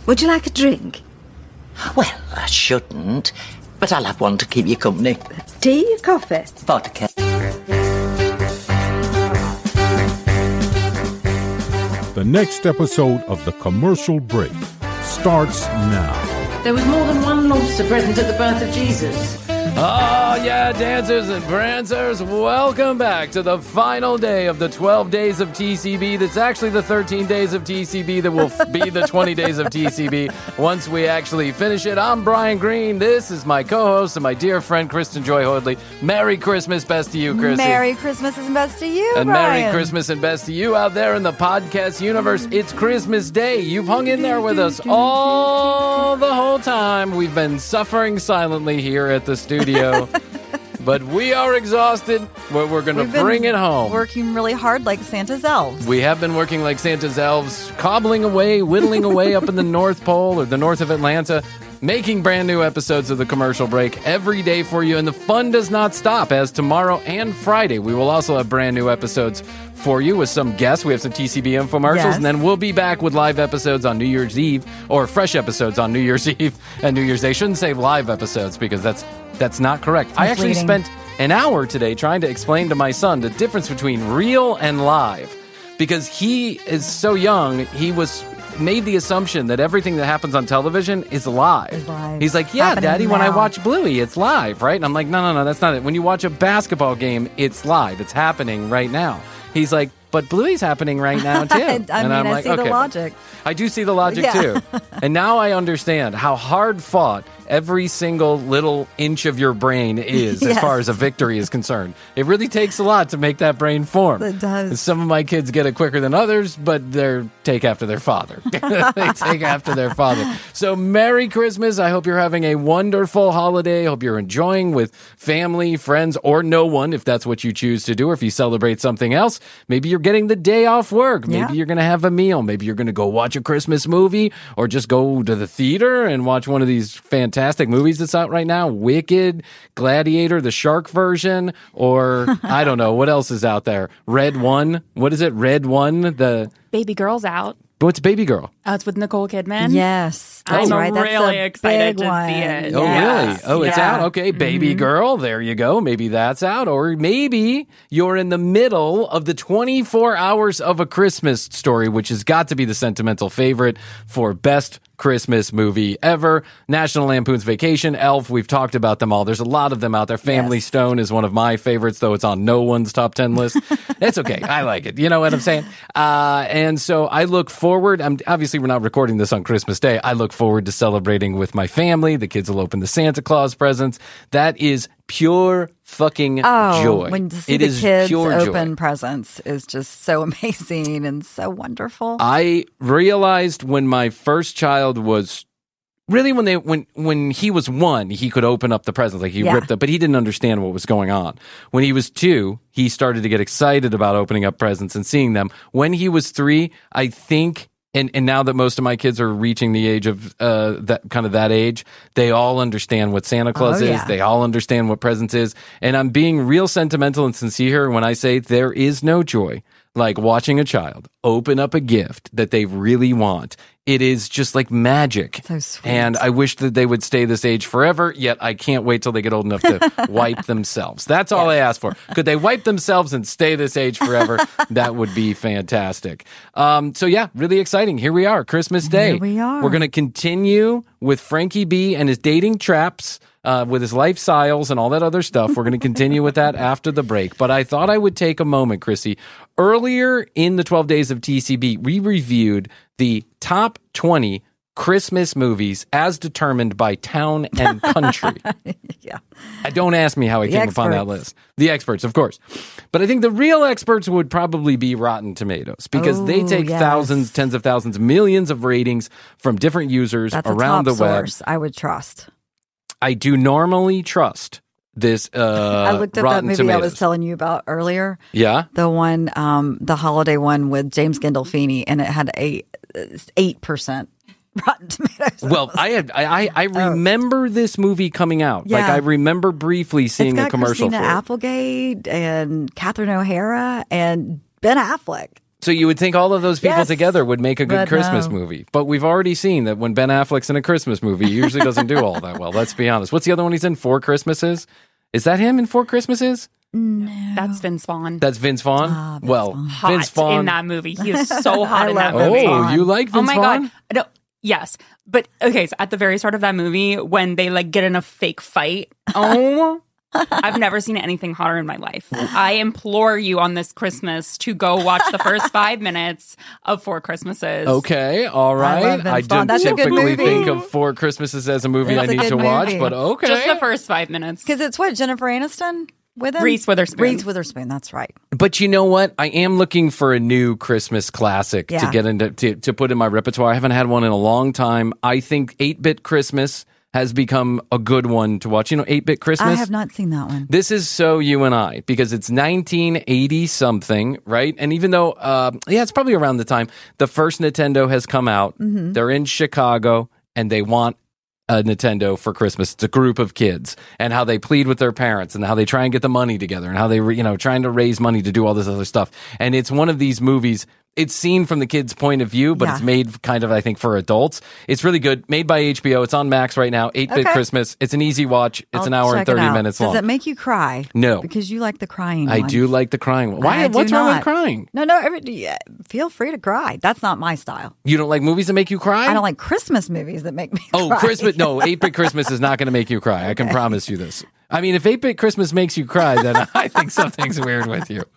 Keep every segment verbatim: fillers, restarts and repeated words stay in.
Would you like a drink? Well, I shouldn't, but I'll have one to keep you company. Tea or coffee? Vodka. The next episode of The Commercial Break starts now. There was more than one lobster present at the birth of Jesus. Oh, yeah, dancers and prancers, welcome back to the final day of the twelve days of T C B. That's actually the thirteen days of T C B that will be the twenty days of T C B once we actually finish it. I'm Brian Green. This is my co-host and my dear friend, Kristen Joy Hoadley. Merry Christmas, best to you, Chrissy. Merry Christmas and best to you, And Brian. Merry Christmas and best to you out there in the podcast universe. It's Christmas Day. You've hung in there with us all the whole time. We've been suffering silently here at the studio. But we are exhausted, but we're going to bring it home. Working really hard like Santa's elves. We have been working like Santa's elves, cobbling away, whittling away up in the North Pole or the north of Atlanta, making brand new episodes of The Commercial Break every day for you. And the fun does not stop, as tomorrow and Friday we will also have brand new episodes for you with some guests. We have some T C B infomercials, Yes. and then we'll be back with live episodes on New Year's Eve, or fresh episodes on New Year's Eve and New Year's Day. Shouldn't say live episodes because that's that's not correct. I actually Misleading. spent an hour today trying to explain to my son the difference between real and live, because he is so young. He was made the assumption that everything that happens on television is live. Is live. He's like, yeah, Happening Daddy, when I now." watch Bluey, it's live, right? And I'm like, no, no, no, that's not it. When you watch a basketball game, it's live. It's happening right now. He's like, but Bluey's happening right now, too. I and mean, I'm I like, see the okay. logic. I do see the logic, Yeah. too. And now I understand how hard fought every single little inch of your brain is as Yes. far as a victory is concerned. It really takes a lot to make that brain form. It does. And some of my kids get it quicker than others, but they take after their father. They take after their father. So Merry Christmas. I hope you're having a wonderful holiday. I hope you're enjoying with family, friends, or no one, if that's what you choose to do, or if you celebrate something else. Maybe you're getting the day off work. Maybe Yeah. you're going to have a meal. Maybe you're going to go watch a Christmas movie, or just go to the theater and watch one of these fantastic movies that's out right now. Wicked, Gladiator, the shark version, or I don't know, what else is out there? Red One. What is it? Red One? The Baby Girl's out. What's Baby Girl? Oh, it's with Nicole Kidman. Yes. I'm That's right. That's really a excited big to one. see it. Oh, Yes. really? Oh, it's Yeah. out? Okay, Baby Girl. There you go. Maybe that's out. Or maybe you're in the middle of the twenty-four hours of a Christmas Story, which has got to be the sentimental favorite for best Christmas movie ever. National Lampoon's Vacation, Elf. We've talked about them all. There's a lot of them out there. Family Yes. Stone is one of my favorites, though it's on no one's top ten list. It's okay. I like it. You know what I'm saying? Uh, and so I look forward. I'm obviously we're not recording this on Christmas Day. I look forward to celebrating with my family. The kids will open the Santa Claus presents. That is pure fucking Oh, joy. when to see It the is kids pure open joy. presents is just so amazing and so wonderful. I realized when my first child was really when they when when he was one, he could open up the presents, like he Yeah. ripped up, but he didn't understand what was going on. When he was two, he started to get excited about opening up presents and seeing them. When he was three, I think. And and now that most of my kids are reaching the age of uh that kind of that age, they all understand what Santa Claus Oh, is. yeah. They all understand what presents is. And I'm being real sentimental and sincere when I say there is no joy like watching a child open up a gift that they really want. It is just like magic. So sweet. And I wish that they would stay this age forever, yet I can't wait till they get old enough to wipe themselves. That's all I ask for. Could they wipe themselves and stay this age forever? That would be fantastic. Um, so yeah, really exciting. Here we are, Christmas Day. Here we are. We're going to continue with Frankie B and his dating traps. Uh, with his lifestyles and all that other stuff. We're going to continue with that after the break. But I thought I would take a moment, Chrissy. Earlier in the twelve days of T C B, we reviewed the top twenty Christmas movies as determined by town and country. Yeah. Uh, Don't ask me how I The came upon that experts. list. The experts, of course. But I think the real experts would probably be Rotten Tomatoes, because they Oh, take yes. thousands, tens of thousands, millions of ratings from different users That's a around top the web. source I would trust. I do normally trust this uh, I looked at Rotten that movie Tomatoes. I was telling you about earlier. Yeah? The one, um, the holiday one with James Gandolfini, and it had a eight percent Rotten Tomatoes. Well, I had I I, I remember this movie coming out. Like Oh. Yeah. I remember briefly seeing it's got a commercial Christina for it. Applegate and Catherine O'Hara and Ben Affleck. So you would think all of those people Yes. together would make a good But Christmas no. movie. But we've already seen that when Ben Affleck's in a Christmas movie, he usually doesn't do all that well. Let's be honest. What's the other one he's in? Four Christmases? Is that him in Four Christmases? That's Vince Vaughn. That's Vince Vaughn? Ah, Vince well, Vaughn. hot Vince Vaughn. in that movie. He is so hot I in that love Oh, movie. Vaughn. you like Vince Oh my Vaughn? god! No, yes, but okay. So at the very start of that movie, when they like get in a fake fight, oh, I've never seen anything hotter in my life. I implore you on this Christmas to go watch the first five minutes of Four Christmases. Okay, all right. love Vince I, Vaughn. don't That's a good typically movie. think of Four Christmases as a movie It's I a need good to watch, movie. but okay. Just the first five minutes. Because it's what, Jennifer Aniston with him? Reese Witherspoon. Reese Witherspoon, that's right. But you know what? I am looking for a new Christmas classic to Yeah. get into to, to put in my repertoire. I haven't had one in a long time. I think eight-Bit Christmas has become a good one to watch. You know, eight-Bit Christmas? I have not seen that one. This is so you and I because it's nineteen eighty something, right? And even though, uh, yeah, it's probably around the time the first Nintendo has come out, Mm-hmm. they're in Chicago and they want a Nintendo for Christmas. It's a group of kids and how they plead with their parents and how they try and get the money together and how they, you know, trying to raise money to do all this other stuff. And it's one of these movies. It's seen from the kids' point of view, but Yeah. it's made kind of, I think, for adults. It's really good. Made by H B O. It's on Max right now. eight-Bit Okay. Christmas. It's an easy watch. It's I'll an hour and check it thirty out. minutes long. Does it make you cry? No. Because you like the crying I ones. do like the crying one. Why? I do What's wrong with not. crying? No, no. Every, yeah, feel free to cry. That's not my style. You don't like movies that make you cry? I don't like Christmas movies that make me Oh, cry. Christmas. No, eight-Bit Christmas is not going to make you cry. I can promise you this. I mean, if eight-Bit Christmas makes you cry, then I think something's weird with you.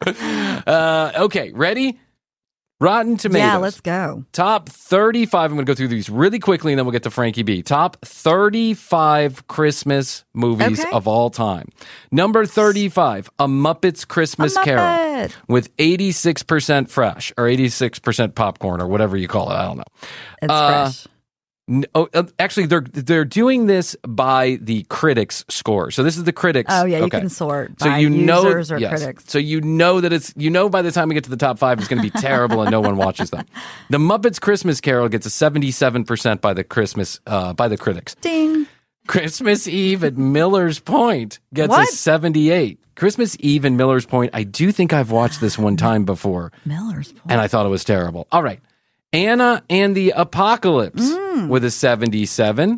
Uh, okay, ready? Rotten Tomatoes. Yeah, let's go. Top thirty-five. I'm going to go through these really quickly and then we'll get to Frankie B. Top thirty-five Christmas movies Okay. of all time. Number thirty-five, A Muppet's Christmas A Carol Muppet. with eighty-six percent fresh or eighty-six percent popcorn or whatever you call it. I don't know. It's Uh, fresh. N- Oh, uh, actually, they're they're doing this by the critics' score. So this is the critics. Oh, yeah, you okay. can sort So by you know, users or yes. critics. So you know that it's you know by the time we get to the top five, it's going to be terrible and no one watches them. The Muppets Christmas Carol gets a seventy-seven percent by the Christmas uh, by the critics. Ding. Christmas Eve at Miller's Point gets What? a seventy-eight. Christmas Eve in Miller's Point. I do think I've watched this one time before, Miller's Point. and I thought it was terrible. All right. Anna and the Apocalypse Mm. with a seventy-seven.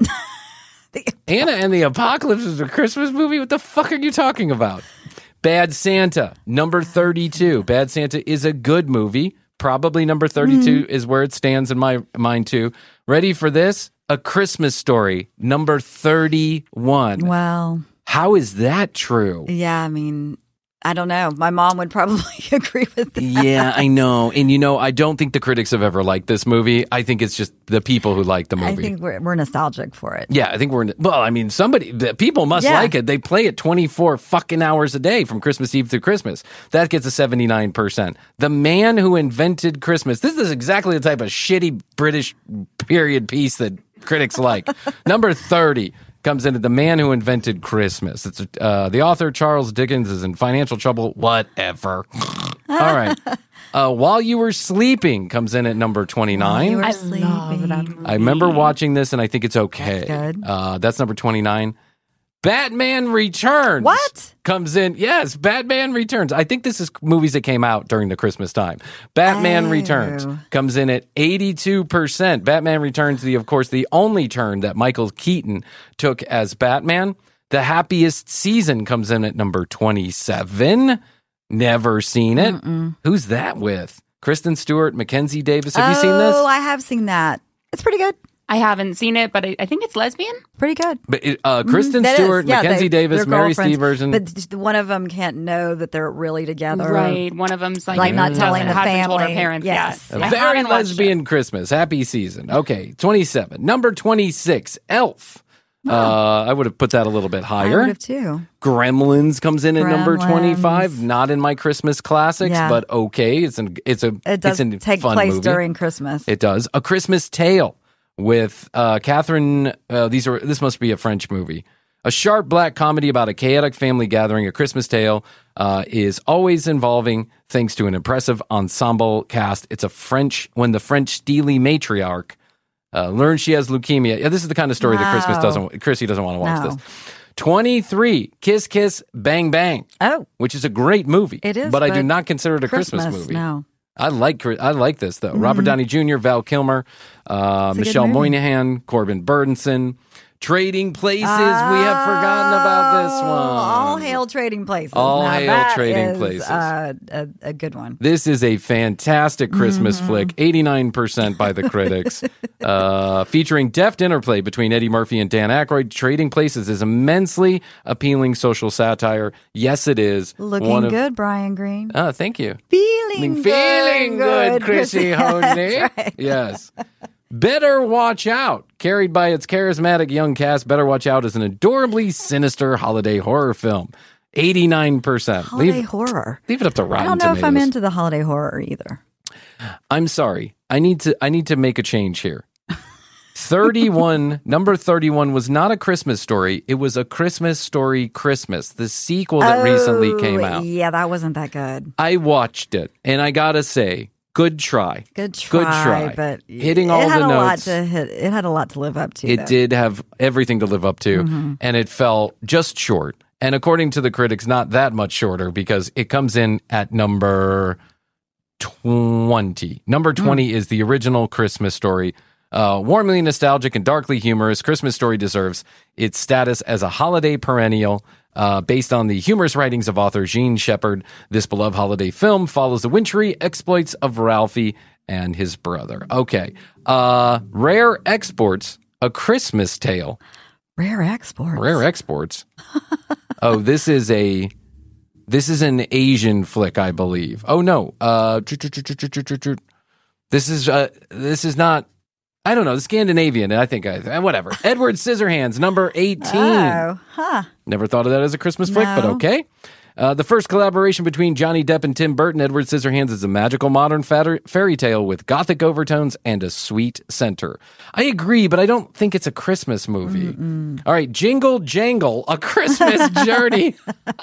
Anna and the Apocalypse is a Christmas movie? What the fuck are you talking about? Bad Santa, number thirty-two. Bad Santa is a good movie. Probably number thirty-two Mm. is where it stands in my mind, too. Ready for this? A Christmas Story, number thirty-one. Well, How is that true? yeah, I mean, I don't know. My mom would probably agree with that. Yeah, I know. And you know, I don't think the critics have ever liked this movie. I think it's just the people who like the movie. I think we're, we're nostalgic for it. Yeah, I think we're in, well, I mean, somebody, the people must Yeah. like it. They play it twenty-four fucking hours a day from Christmas Eve through Christmas. That gets a seventy-nine percent. The Man Who Invented Christmas. This is exactly the type of shitty British period piece that critics like. Number thirty comes into The Man Who Invented Christmas. It's uh, the author, Charles Dickens, is in financial trouble. Whatever. All right. Uh, While You Were Sleeping comes in at number twenty-nine. You were I sleeping. love that movie. I remember watching this and I think it's okay. That's good. Uh, that's number twenty-nine. Batman Returns. What? Comes in. Yes, Batman Returns. I think this is movies that came out during the Christmas time. Batman Oh. Returns comes in at eighty-two percent. Batman Returns, the of course, the only turn that Michael Keaton took as Batman. The Happiest Season comes in at number twenty-seven. Never seen it. Who's that with? Kristen Stewart, Mackenzie Davis. Have you seen this? Oh, I have seen that. It's pretty good. I haven't seen it, but I, I think it's lesbian. Pretty good. But it, uh, Kristen That is. Stewart, Yeah, Mackenzie they- Davis, they're Mary girlfriends, Steverson. But just one of them can't know that they're really together. Right. One of them's like, Like not doesn't- telling the hasn't told her family. parents Yes. yet. A I very haven't watched lesbian Christmas. Happy season. Okay, twenty-seven. Number twenty-six, Elf. Uh, I would have put that a little bit I higher. would have too. Gremlins comes in at number Gremlins. twenty-five. Not in my Christmas classics, Yeah. but okay. It's an it's a It does it's a take fun place movie. during Christmas. It does. A Christmas Tale with uh, Catherine. Uh, these are this must be a French movie. A sharp black comedy about a chaotic family gathering. A Christmas Tale uh, is always involving, thanks to an impressive ensemble cast. It's a French when the French steely matriarch uh, learns she has leukemia. Yeah, this is the kind of story that Christmas No. doesn't. Chrissy doesn't want to watch No. this. twenty-three, Kiss Kiss Bang Bang, Oh, which is a great movie. It is, but I do but not consider it a Christmas, Christmas, movie. no. I like I like this though. Mm-hmm. Robert Downey Junior, Val Kilmer, uh, Michelle Moynihan, Corbin Burnson. Trading Places. Oh, we have forgotten about this one. All hail Trading Places. All now hail that Trading is, Places. Uh, a, a good one. This is a fantastic Christmas mm-hmm. flick. eighty-nine percent by the critics. uh, featuring deft interplay between Eddie Murphy and Dan Aykroyd. Trading Places is immensely appealing social satire. Yes, it is. Looking one of, good, Brian Green. Oh, thank you. Feeling, Feeling good, good Chrissy Honey. Right. Yes. Better Watch Out, carried by its charismatic young cast. Better Watch Out is an adorably sinister holiday horror film. eighty-nine percent. Holiday leave, horror. Leave it up to Rotten I don't know Tomatoes. if I'm into the holiday horror either. I'm sorry. I need to I need to make a change here. thirty-one, number thirty-one was not a Christmas Story. It was A Christmas Story Christmas, the sequel that oh, recently came out. Yeah, that wasn't that good. I watched it, and I gotta say, Good try. Good try. Good try. But hitting all it had the a notes. Lot to hit, it had a lot to live up to. It though. did have everything to live up to, mm-hmm. and it fell just short. And according to the critics, not that much shorter because it comes in at number twenty. Number twenty mm. is the original Christmas Story. Uh, warmly nostalgic and darkly humorous, Christmas Story deserves its status as a holiday perennial. Uh, based on the humorous writings of author Gene Shepard, this beloved holiday film follows the wintry exploits of Ralphie and his brother. Okay. Uh, Rare Exports, A Christmas Tale. Rare Exports? Rare Exports. Oh, this is a... This is an Asian flick, I believe. Oh, no. Uh, this is uh, this is not... I don't know, Scandinavian, I think, I whatever. Edward Scissorhands, number eighteen. Oh, huh. Never thought of that as a Christmas flick, no. but okay. Uh, the first collaboration between Johnny Depp and Tim Burton, Edward Scissorhands, is a magical modern fatter- fairy tale with gothic overtones and a sweet center. I agree, but I don't think it's a Christmas movie. Mm-mm. All right, Jingle Jangle, A Christmas Journey.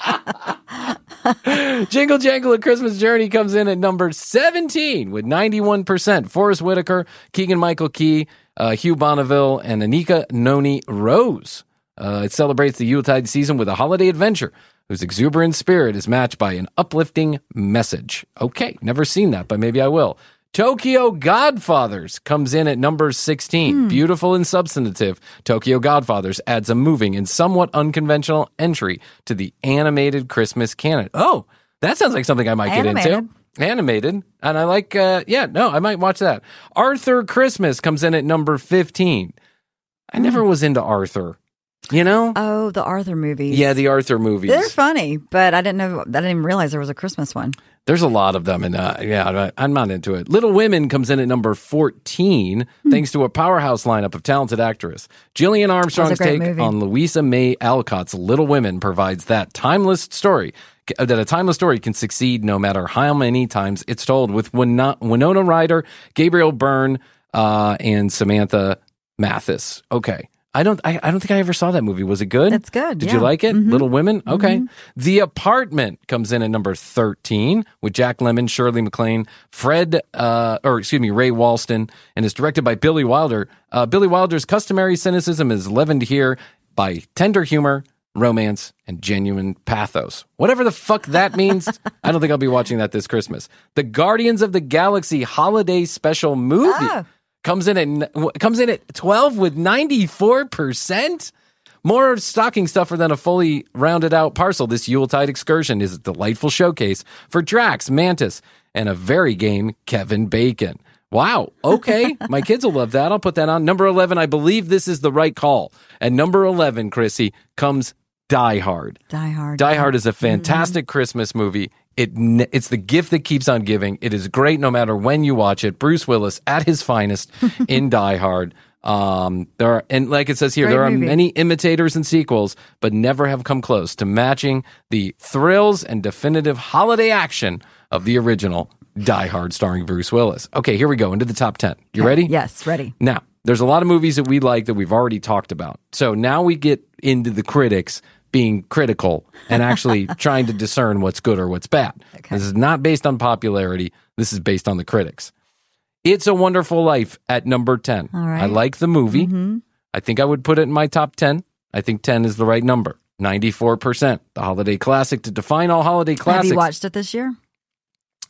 Jingle Jangle, A Christmas Journey comes in at number seventeen with ninety-one percent. Forrest Whitaker, Keegan-Michael Key, uh, Hugh Bonneville, and Anika Noni Rose. Uh, it celebrates the Yuletide season with a holiday adventure whose exuberant spirit is matched by an uplifting message. Okay, never seen that, but maybe I will. Tokyo Godfathers comes in at number sixteen. Hmm. Beautiful and substantive, Tokyo Godfathers adds a moving and somewhat unconventional entry to the animated Christmas canon. Oh, that sounds like something I might Animated. get into. Animated. And I like, uh, yeah, no, I might watch that. Arthur Christmas comes in at number fifteen. I hmm. never was into Arthur. You know? Oh, the Arthur movies. Yeah, the Arthur movies. They're funny, but I didn't know. I didn't even realize there was a Christmas one. There's a lot of them, and uh, yeah, I'm not into it. Little Women comes in at number fourteen, hmm. thanks to a powerhouse lineup of talented actors. Gillian Armstrong's take movie. on Louisa May Alcott's Little Women provides that timeless story, that a timeless story can succeed no matter how many times it's told, with Win- Winona Ryder, Gabriel Byrne, uh, and Samantha Mathis. Okay. I don't I, I don't think I ever saw that movie. Was it good? It's good. Did yeah. you like it? Mm-hmm. Little Women? Okay. Mm-hmm. The Apartment comes in at number thirteen with Jack Lemmon, Shirley MacLaine, Fred, uh, or excuse me, Ray Walston, and is directed by Billy Wilder. Uh, Billy Wilder's customary cynicism is leavened here by tender humor, romance, and genuine pathos. Whatever the fuck that means, I don't think I'll be watching that this Christmas. The Guardians of the Galaxy Holiday Special movie. Oh. Comes in at comes in at twelve with ninety-four percent. More stocking stuffer than a fully rounded out parcel. This Yuletide excursion is a delightful showcase for Drax, Mantis, and a very game Kevin Bacon. Wow. Okay. My kids will love that. I'll put that on. Number eleven, I believe this is the right call. At number eleven, Chrissy, comes Die Hard. Die Hard. Die Hard is a fantastic mm-hmm. Christmas movie. It It's the gift that keeps on giving. It is great no matter when you watch it. Bruce Willis at his finest in Die Hard. Um, there are, and like it says here, great there are movie. many imitators and sequels, but never have come close to matching the thrills and definitive holiday action of the original Die Hard starring Bruce Willis. Okay, here we go into the top ten. You ready? Yes, ready. Now, there's a lot of movies that we like that we've already talked about. So now we get into the critics being critical and actually trying to discern what's good or what's bad. Okay. This is not based on popularity. This is based on the critics. It's a Wonderful Life at number ten. All right. I like the movie. Mm-hmm. I think I would put it in my top ten. I think ten is the right number. ninety-four percent. The holiday classic to define all holiday classics. Have you watched it this year?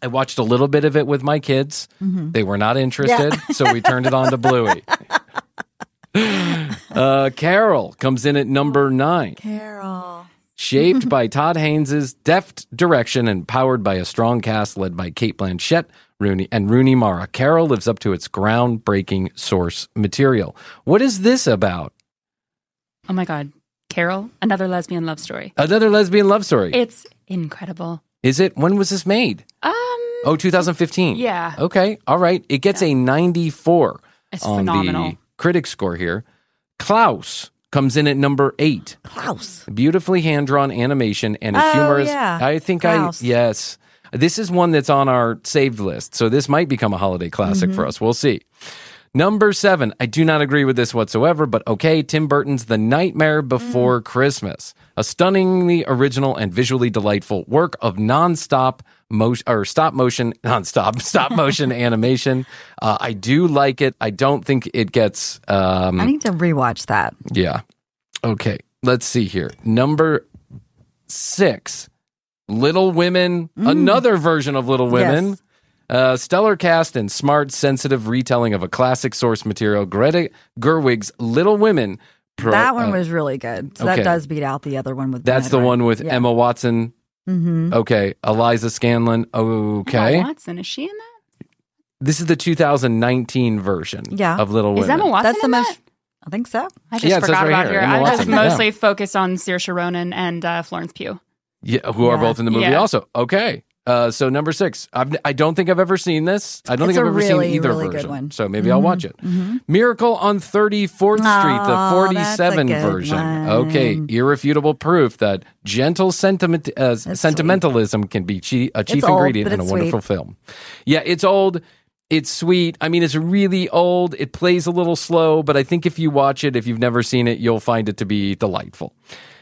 I watched a little bit of it with my kids. Mm-hmm. They were not interested, yeah. so we turned it on to Bluey. uh, Carol comes in at number nine. Carol. Shaped by Todd Haynes' deft direction and powered by a strong cast led by Cate Blanchett Rooney and Rooney Mara, Carol lives up to its groundbreaking source material. What is this about? Oh my God. Carol, another lesbian love story. Another lesbian love story. It's incredible. Is it? When was this made? Um. Oh, two thousand fifteen. Yeah. Okay. All right. It gets yeah. a ninety-four it's on phenomenal. the critic score here. Klaus comes in at number eight. Klaus. Beautifully hand-drawn animation and a oh, humorous. Yeah. I think Klaus. I, yes. This is one that's on our saved list. So this might become a holiday classic mm-hmm. for us. We'll see. Number seven. I do not agree with this whatsoever, but okay. Tim Burton's The Nightmare Before mm. Christmas. A stunningly original and visually delightful work of non-stop motion or stop motion, non-stop stop motion animation. Uh, I do like it. I don't think it gets. Um, I need to rewatch that. Yeah. Okay. Let's see here. Number six, Little Women. Mm. Another version of Little Women. Yes. Uh, stellar cast and smart, sensitive retelling of a classic source material. Greta Gerwig's Little Women. Pro, that one uh, was really good. So okay. that does beat out the other one with. That's the right? one with yeah. Emma Watson. Mm-hmm. Okay, Eliza Scanlon. Okay, Emma Watson, is she in that? This is the two thousand nineteen version. Yeah. of Little Women. Is Emma Watson That's the in most. that? I think so. I just yeah, forgot right about here. her. Emma I Watson. just mostly yeah. focused on Saoirse Ronan and uh, Florence Pugh. Yeah, who are yeah. both in the movie yeah. also. Okay. Uh, so number six, I've, I don't think I've ever seen this. I don't It's think I've a ever really, seen either really version. good one. So maybe Mm-hmm. I'll watch it. Mm-hmm. Miracle on thirty-fourth Street, the Oh, forty-seven that's a good version. one. Okay, irrefutable proof that gentle sentiment, uh, sentimentalism can be chi- a chief It's old, ingredient but in a it's wonderful sweet. film. Yeah, it's old. It's sweet. I mean, it's really old. It plays a little slow, but I think if you watch it, if you've never seen it, you'll find it to be delightful.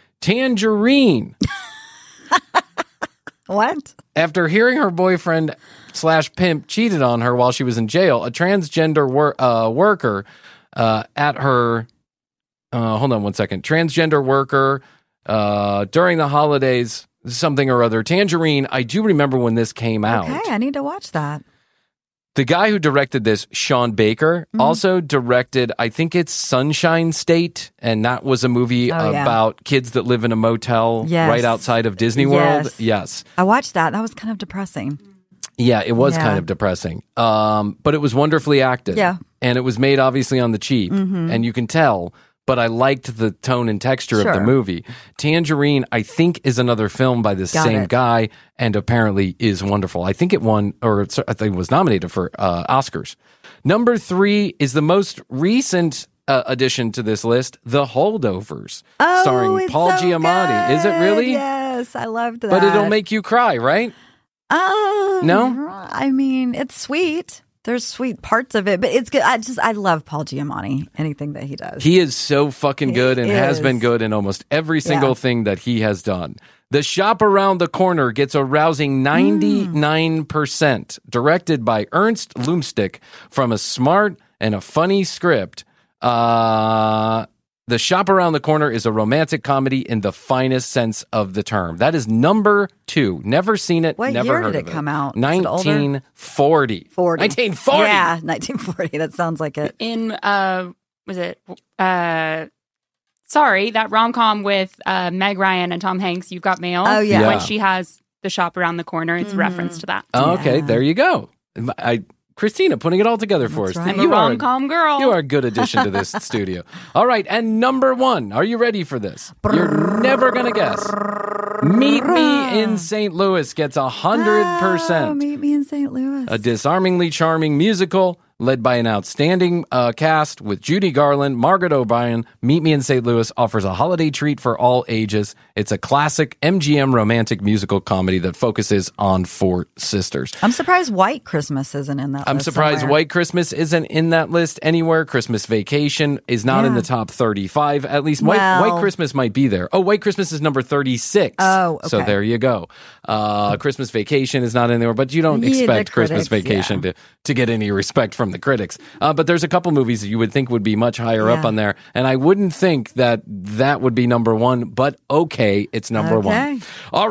Tangerine. What? After hearing her boyfriend slash pimp cheated on her while she was in jail, a transgender wor- uh, worker uh, at her, uh, hold on one second, transgender worker uh, during the holidays, something or other. Tangerine, I do remember when this came out. Okay, I need to watch that. The guy who directed this, Sean Baker, mm-hmm. also directed, I think it's Sunshine State, and that was a movie oh, about yeah. kids that live in a motel yes. right outside of Disney World. Yes. yes. I watched that. That was kind of depressing. Yeah, it was yeah. kind of depressing. Um, but it was wonderfully acted. Yeah. And it was made obviously on the cheap, mm-hmm. and you can tell. But I liked the tone and texture sure. of the movie. Tangerine, I think, is another film by this Got same it. guy, and apparently is wonderful. I think it won, or I think it was nominated for uh, Oscars. Number three is the most recent uh, addition to this list, The Holdovers, Oh, starring it's Paul so Giamatti. good. Is it really? Yes, I loved that. But it'll make you cry, right? Uh, No? I mean, it's sweet. There's sweet parts of it, but it's good. I just, I love Paul Giamatti, anything that he does. He is so fucking good and He has is. been good in almost every single Yeah. thing that he has done. The Shop Around the Corner gets a rousing ninety-nine percent, directed by Ernst Lumstick from a smart and a funny script. Uh, the Shop Around the Corner is a romantic comedy in the finest sense of the term. That is number two. Never seen it, What never year heard did it of come out? Is it older? nineteen forty. forty. nineteen forty. Yeah, nineteen forty. That sounds like it. In, uh, was it, uh, sorry, that rom-com with uh, Meg Ryan and Tom Hanks, You've Got Mail. Oh, yeah. Yeah. When she has the shop around the corner, it's a reference to that. Oh, okay, Yeah. there you go. I, Christina putting it all together for That's us. right. I'm a You are rom-com girl. You are a good addition to this studio. All right, and number one. Are you ready for this? You're never going to guess. Meet Me in Saint Louis gets one hundred Oh, percent. Meet Me in Saint Louis. A disarmingly charming musical led by an outstanding uh, cast with Judy Garland, Margaret O'Brien. Meet Me in Saint Louis offers a holiday treat for all ages. It's a classic M G M romantic musical comedy that focuses on four sisters. I'm surprised White Christmas isn't in that I'm list surprised somewhere. White Christmas isn't in that list anywhere. Christmas Vacation is not in Yeah. the top thirty-five. At least White, Well- White Christmas might be there. Oh, White Christmas is number thirty-six. Oh, So okay. there you go. Uh, Christmas Vacation is not in there, but you don't Yeah, the expect Christmas critics, Vacation yeah. to, to get any respect from the critics. Uh, but there's a couple movies that you would think would be much higher up Yeah. on there. And I wouldn't think that that would be number one, but okay, it's number Okay. one. All right.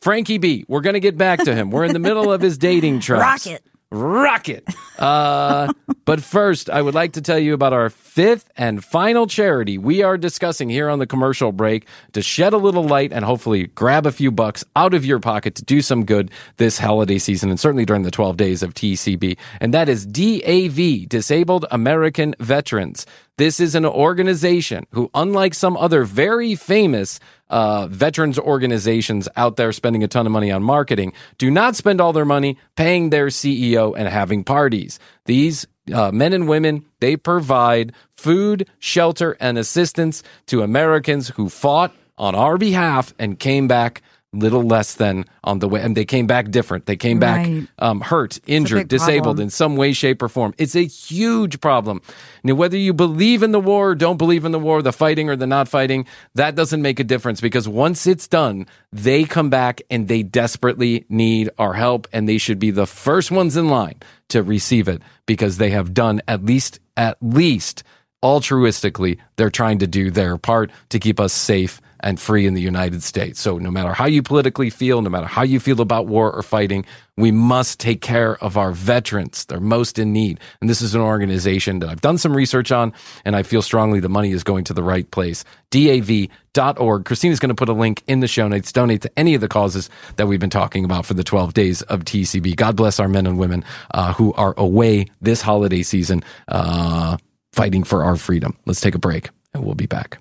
Frankie B, we're going to get back to him. We're in the middle of his dating traps. Rocket. Rocket. Uh, but first, I would like to tell you about our fifth and final charity we are discussing here on the commercial break to shed a little light and hopefully grab a few bucks out of your pocket to do some good this holiday season and certainly during the twelve days of T C B. And that is D A V, Disabled American Veterans. This is an organization who, unlike some other very famous uh, veterans organizations out there spending a ton of money on marketing, do not spend all their money paying their C E O and having parties. These uh, men and women, they provide food, shelter, and assistance to Americans who fought on our behalf and came back little less than on the way. And they came back different. They came back Right. um, hurt, injured, disabled problem. in some way, shape, or form. It's a huge problem. Now, whether you believe in the war or don't believe in the war, the fighting or the not fighting, that doesn't make a difference because once it's done, they come back and they desperately need our help, and they should be the first ones in line to receive it because they have done at least, at least altruistically, they're trying to do their part to keep us safe and free in the United States. So no matter how you politically feel, no matter how you feel about war or fighting, we must take care of our veterans. They're most in need. And this is an organization that I've done some research on, and I feel strongly the money is going to the right place. D A V dot org. Christina's going to put a link in the show notes. Donate to any of the causes that we've been talking about for the twelve days of T C B. God bless our men and women uh, who are away this holiday season uh, fighting for our freedom. Let's take a break, and we'll be back.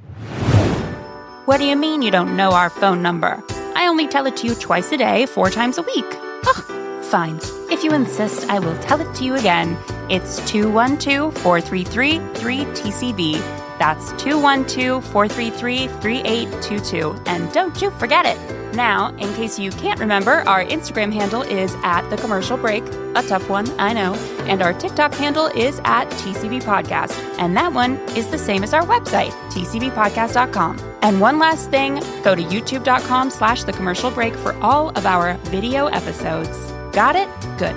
What do you mean you don't know our phone number? I only tell it to you twice a day, four times a week. Oh, fine. If you insist, I will tell it to you again. It's two one two, four three three, three T C B. That's two one two, four three three, three eight two two. And don't you forget it. Now, in case you can't remember, our Instagram handle is at The Commercial Break. A tough one, I know. And our TikTok handle is at T C B Podcast. And that one is the same as our website, T C B podcast dot com. And one last thing, go to youtube.com slash The Commercial Break for all of our video episodes. Got it? Good.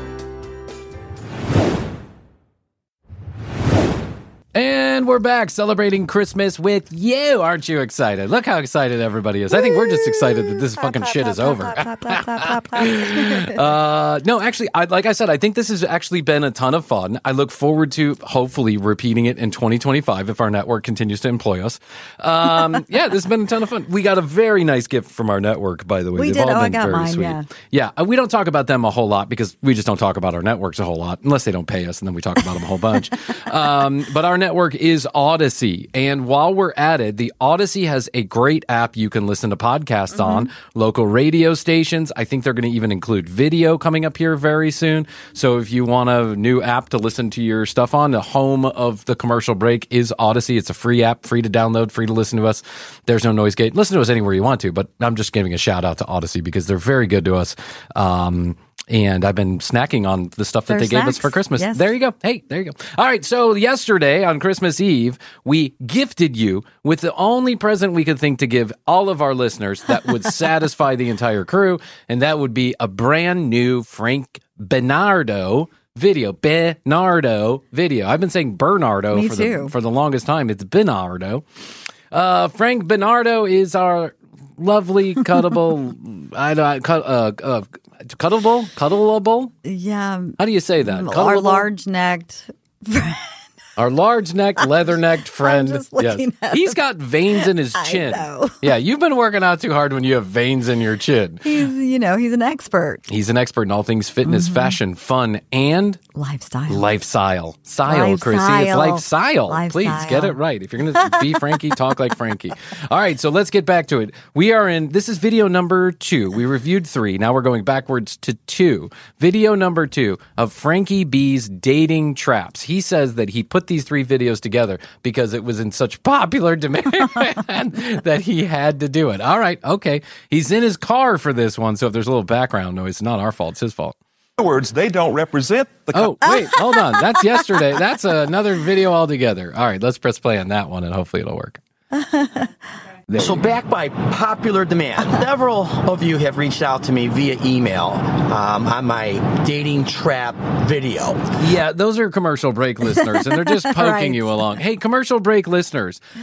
And we're back celebrating Christmas with you. Aren't you excited? Look how excited everybody is. I think we're just excited that this fucking shit is over. uh, no, actually, I, like I said, I think this has actually been a ton of fun. I look forward to hopefully repeating it in twenty twenty-five if our network continues to employ us. Um, yeah, this has been a ton of fun. We got a very nice gift from our network, by the way. We They've did. all Oh, I been got very mine, sweet. yeah. Yeah, uh, we don't talk about them a whole lot because we just don't talk about our networks a whole lot unless they don't pay us, and then we talk about them a whole bunch. Um, but our network is Odyssey. And while we're at it, the Odyssey has a great app you can listen to podcasts mm-hmm. on, local radio stations. I think they're going to even include video coming up here very soon. So if you want a new app to listen to your stuff on, the home of the commercial break is Odyssey. It's a free app, free to download, free to listen to us. There's no noise gate. Listen to us anywhere you want to, but I'm just giving a shout out to Odyssey because they're very good to us. Um, And I've been snacking on the stuff that Their they gave us snacks. for Christmas. Yes. There you go. Hey, there you go. All right. So yesterday on Christmas Eve, we gifted you with the only present we could think to give all of our listeners that would satisfy the entire crew. And that would be a brand new Frank Bernardo video. Bernardo video. I've been saying Bernardo Me for too. the, for the longest time. It's Bernardo. Uh, Frank Bernardo is our lovely, cuddable, I don't, uh, uh, cuddable, cuddleable. Yeah. How do you say that? Our Cuddleable? large necked. Our large-necked, leather-necked friend. just looking at He's him. got veins in his I chin. know. Yeah, you've been working out too hard when you have veins in your chin. He's, you know, he's an expert. He's an expert in all things fitness, Mm-hmm. fashion, fun, and Lifestyle. lifestyle. Style, Chrissy. It's Lifestyle. lifestyle. Please Lifestyle. get it right. If you're going to be Frankie, talk like Frankie. All right, so let's get back to it. We are in, this is video number two. We reviewed three. Now we're going backwards to two. Video number two of Frankie B's dating traps. He says that he put these three videos together because it was in such popular demand that he had to do it. All right, okay. He's in his car for this one, so if there's a little background noise, it's not our fault. It's his fault. In other words, they don't represent the. Oh, wait, hold on. That's yesterday. That's another video altogether. All right, let's press play on that one, and hopefully it'll work. So back by popular demand, several of you have reached out to me via email um, on my dating trap video. Yeah, those are commercial break listeners, and they're just poking Right. you along. Hey, commercial break listeners,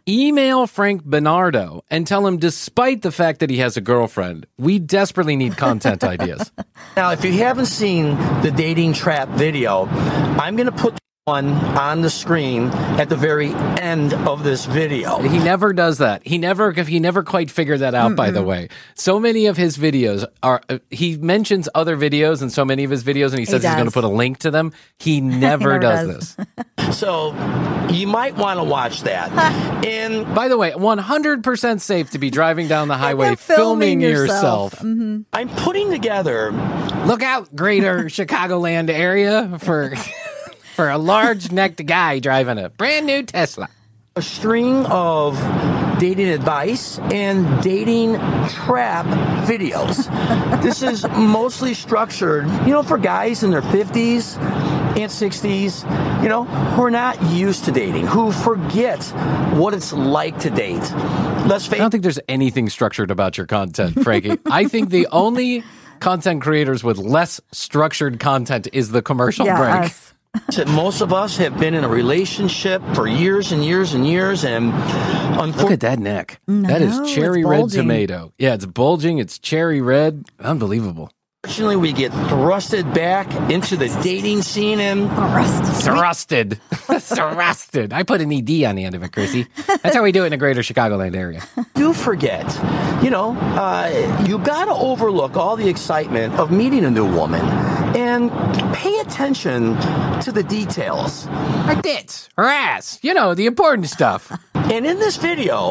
email Frank Bernardo and tell him, despite the fact that he has a girlfriend, we desperately need content ideas. Now, if you haven't seen the dating trap video, I'm going to put one on the screen at the very end of this video. He never does that. He never he never quite figured that out, mm-hmm. by the way. So many of his videos are, uh, he mentions other videos in so many of his videos, and he says he he's going to put a link to them. He never, he never does, does this. So you might want to watch that. And by the way, one hundred percent safe to be driving down the highway filming, filming yourself. yourself. Mm-hmm. I'm putting together... Look out, greater Chicagoland area for... for a large-necked guy driving a brand new Tesla. A string of dating advice and dating trap videos. This is mostly structured, you know, for guys in their fifties and sixties, you know, who are not used to dating, who forget what it's like to date. Let's face- I don't think there's anything structured about your content, Frankie. I think the only content creators with less structured content is the commercial yeah, break. Us. Most of us have been in a relationship for years and years and years, and unfortunately, look at that neck. No, that is cherry red bulging. tomato. Yeah, it's bulging. It's cherry red. Unbelievable. Unfortunately, we get thrusted back into the dating scene and thrusted, thrusted. I put an E D on the end of it, Chrissy. That's how we do it in the greater Chicagoland area. Do forget, you know, uh, you got to overlook all the excitement of meeting a new woman and pay attention to the details. Her tits, her ass, you know, the important stuff. And in this video,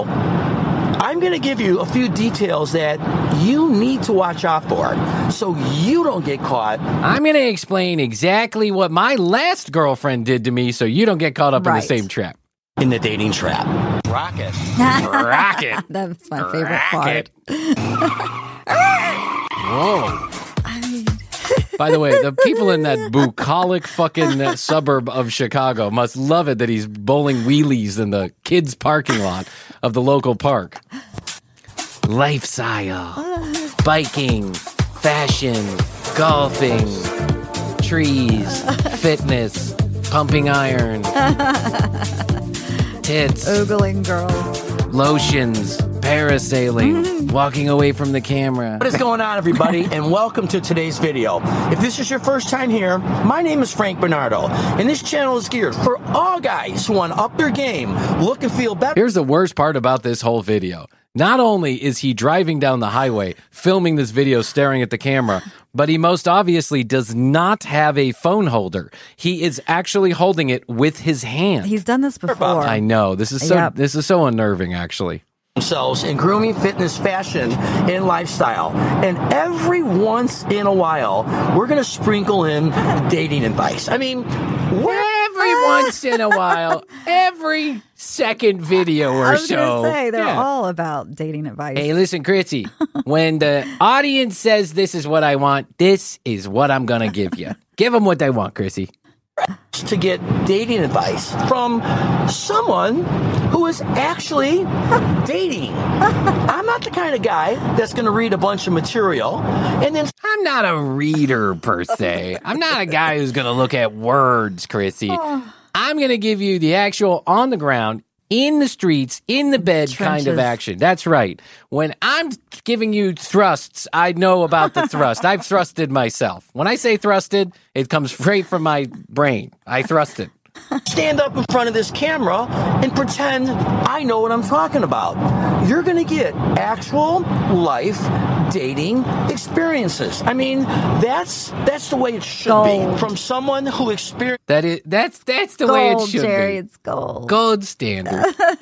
I'm going to give you a few details that you need to watch out for so you don't get caught. I'm going to explain exactly what my last girlfriend did to me so you don't get caught up right. in the same trap. In the dating trap. Rocket. Rocket. That's my favorite part. Whoa. By the way, the people in that bucolic fucking uh, suburb of Chicago must love it that he's bowling wheelies in the kids' parking lot of the local park. Lifestyle, biking, fashion, golfing, trees, fitness, pumping iron, tits, ogling girls, lotions, parasailing, walking away from the camera. What is going on, everybody, and welcome to today's video. If this is your first time here, my name is Frank Bernardo, and this channel is geared for all guys who want to up their game, look and feel better. Here's the worst part about this whole video. Not only is he driving down the highway, filming this video, staring at the camera, but he most obviously does not have a phone holder. He is actually holding it with his hand. He's done this before. I know. This is so Yep. this is so unnerving, actually. Themselves in grooming, fitness, fashion, and lifestyle. And every once in a while, we're going to sprinkle in dating advice. I mean, where Every once in a while, every second video or I was so. gonna say they're Yeah. all about dating advice. Hey, listen, Chrissy, when the audience says this is what I want, this is what I'm going to give you. Give them what they want, Chrissy. to get dating advice from someone who is actually dating. I'm not the kind of guy that's going to read a bunch of material and then... I'm not a reader, per se. I'm not a guy who's going to look at words, Chrissy. I'm going to give you the actual on-the-ground, in the streets, in the bed Trenches. kind of action. That's right. When I'm giving you thrusts, I know about the thrust. I've thrusted myself. When I say thrusted, it comes straight from my brain. I thrusted. stand up in front of this camera and pretend I know what I'm talking about. You're going to get actual life dating experiences. I mean, that's that's the way it should Gold. be from someone who experienced That is that's that's the Gold, way it should Jerry, be. it's gold. Gold standard.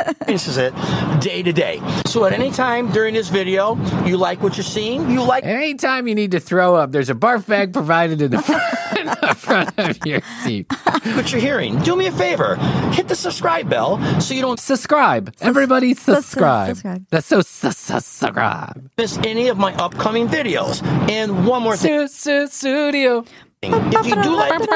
it day to day. So at any time during this video, you like what you're seeing, you like Anytime you need to throw up, there's a barf bag provided in the front, in the front of your seat. what you're hearing. Do me a favor, hit the subscribe bell so you don't Subscribe. Everybody subscribe. subscribe. That's so su- su- subscribe. miss any of my upcoming videos. And one more thing. Su- su- Studio. If you do like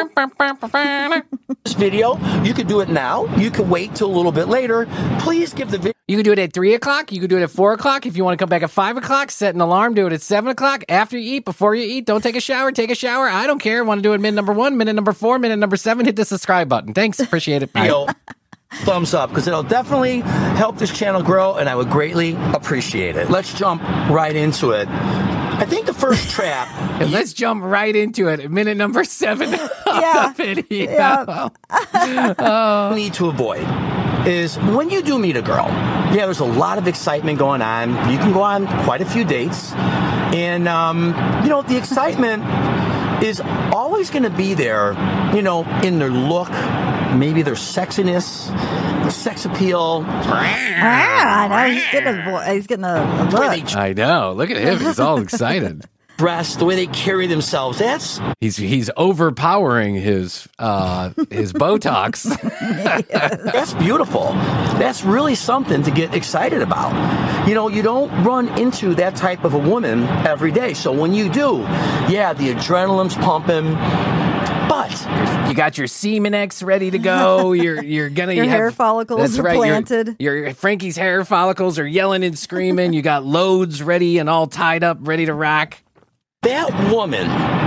this video, you could do it now. You could wait till a little bit later. Please give the video You can do it at three o'clock. You can do it at four o'clock. If you want to come back at five o'clock, set an alarm. Do it at seven o'clock. After you eat, before you eat, don't take a shower. Take a shower. I don't care. Want to do it minute number one, minute number four, minute number seven. Hit the subscribe button. Thanks. Appreciate it. Bye. thumbs up because it'll definitely help this channel grow, and I would greatly appreciate it. Let's jump right into it. I think the first trap. And let's jump right into it. Minute number seven of Yeah. the video. Yeah. You need to avoid is when you do meet a girl. Yeah, there's a lot of excitement going on. You can go on quite a few dates, and um, you know the excitement is always going to be there. You know, in their look, maybe their sexiness, the sex appeal. Ah, I know he's getting a vo- he's getting a, a The way look. they I know. Look at him. He's all excited. dress, the way they carry themselves. That's He's he's overpowering his uh, his Botox. That's beautiful. That's really something to get excited about. You know, you don't run into that type of a woman every day. So when you do, yeah, the adrenaline's pumping. But You got your Semenex ready to go. You're you're gonna Your have, hair follicles that's are right, your- planted. Your, Frankie's hair follicles are yelling and screaming. You got loads ready and all tied up, ready to rock. that woman,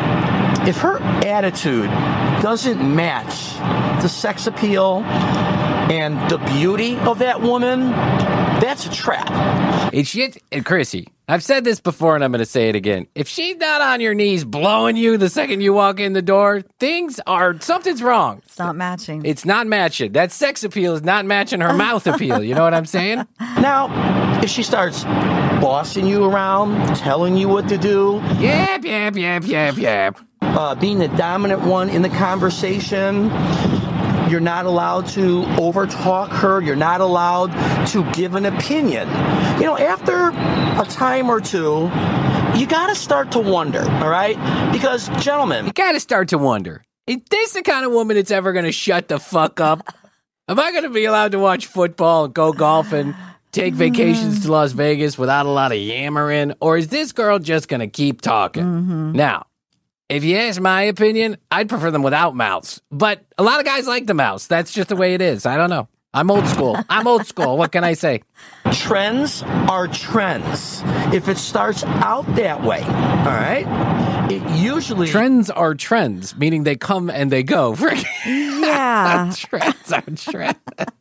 if her attitude doesn't match the sex appeal and the beauty of that woman, that's a trap. It's shit, and Chrissy, I've said this before and I'm going to say it again. If she's not on your knees blowing you the second you walk in the door, things are, something's wrong. It's not matching. It's not matching. That sex appeal is not matching her mouth appeal. You know what I'm saying? Now, if she starts bossing you around, telling you what to do, Yap, yap, yap, yap, yap. uh, being the dominant one in the conversation, you're not allowed to overtalk her. You're not allowed to give an opinion. You know, after a time or two, you got to start to wonder, all right? Because, gentlemen, You got to start to wonder, is this the kind of woman that's ever going to shut the fuck up? Am I going to be allowed to watch football and go golfing, take vacations to Las Vegas without a lot of yammering? Or is this girl just going to keep talking? Mm-hmm. Now, if you ask my opinion, I'd prefer them without mouths. But a lot of guys like the mouths. That's just the way it is. I don't know. I'm old school. I'm old school. What can I say? trends are trends. If it starts out that way, all right, it usually Trends are trends, meaning they come and they go. Yeah. Trends are trends.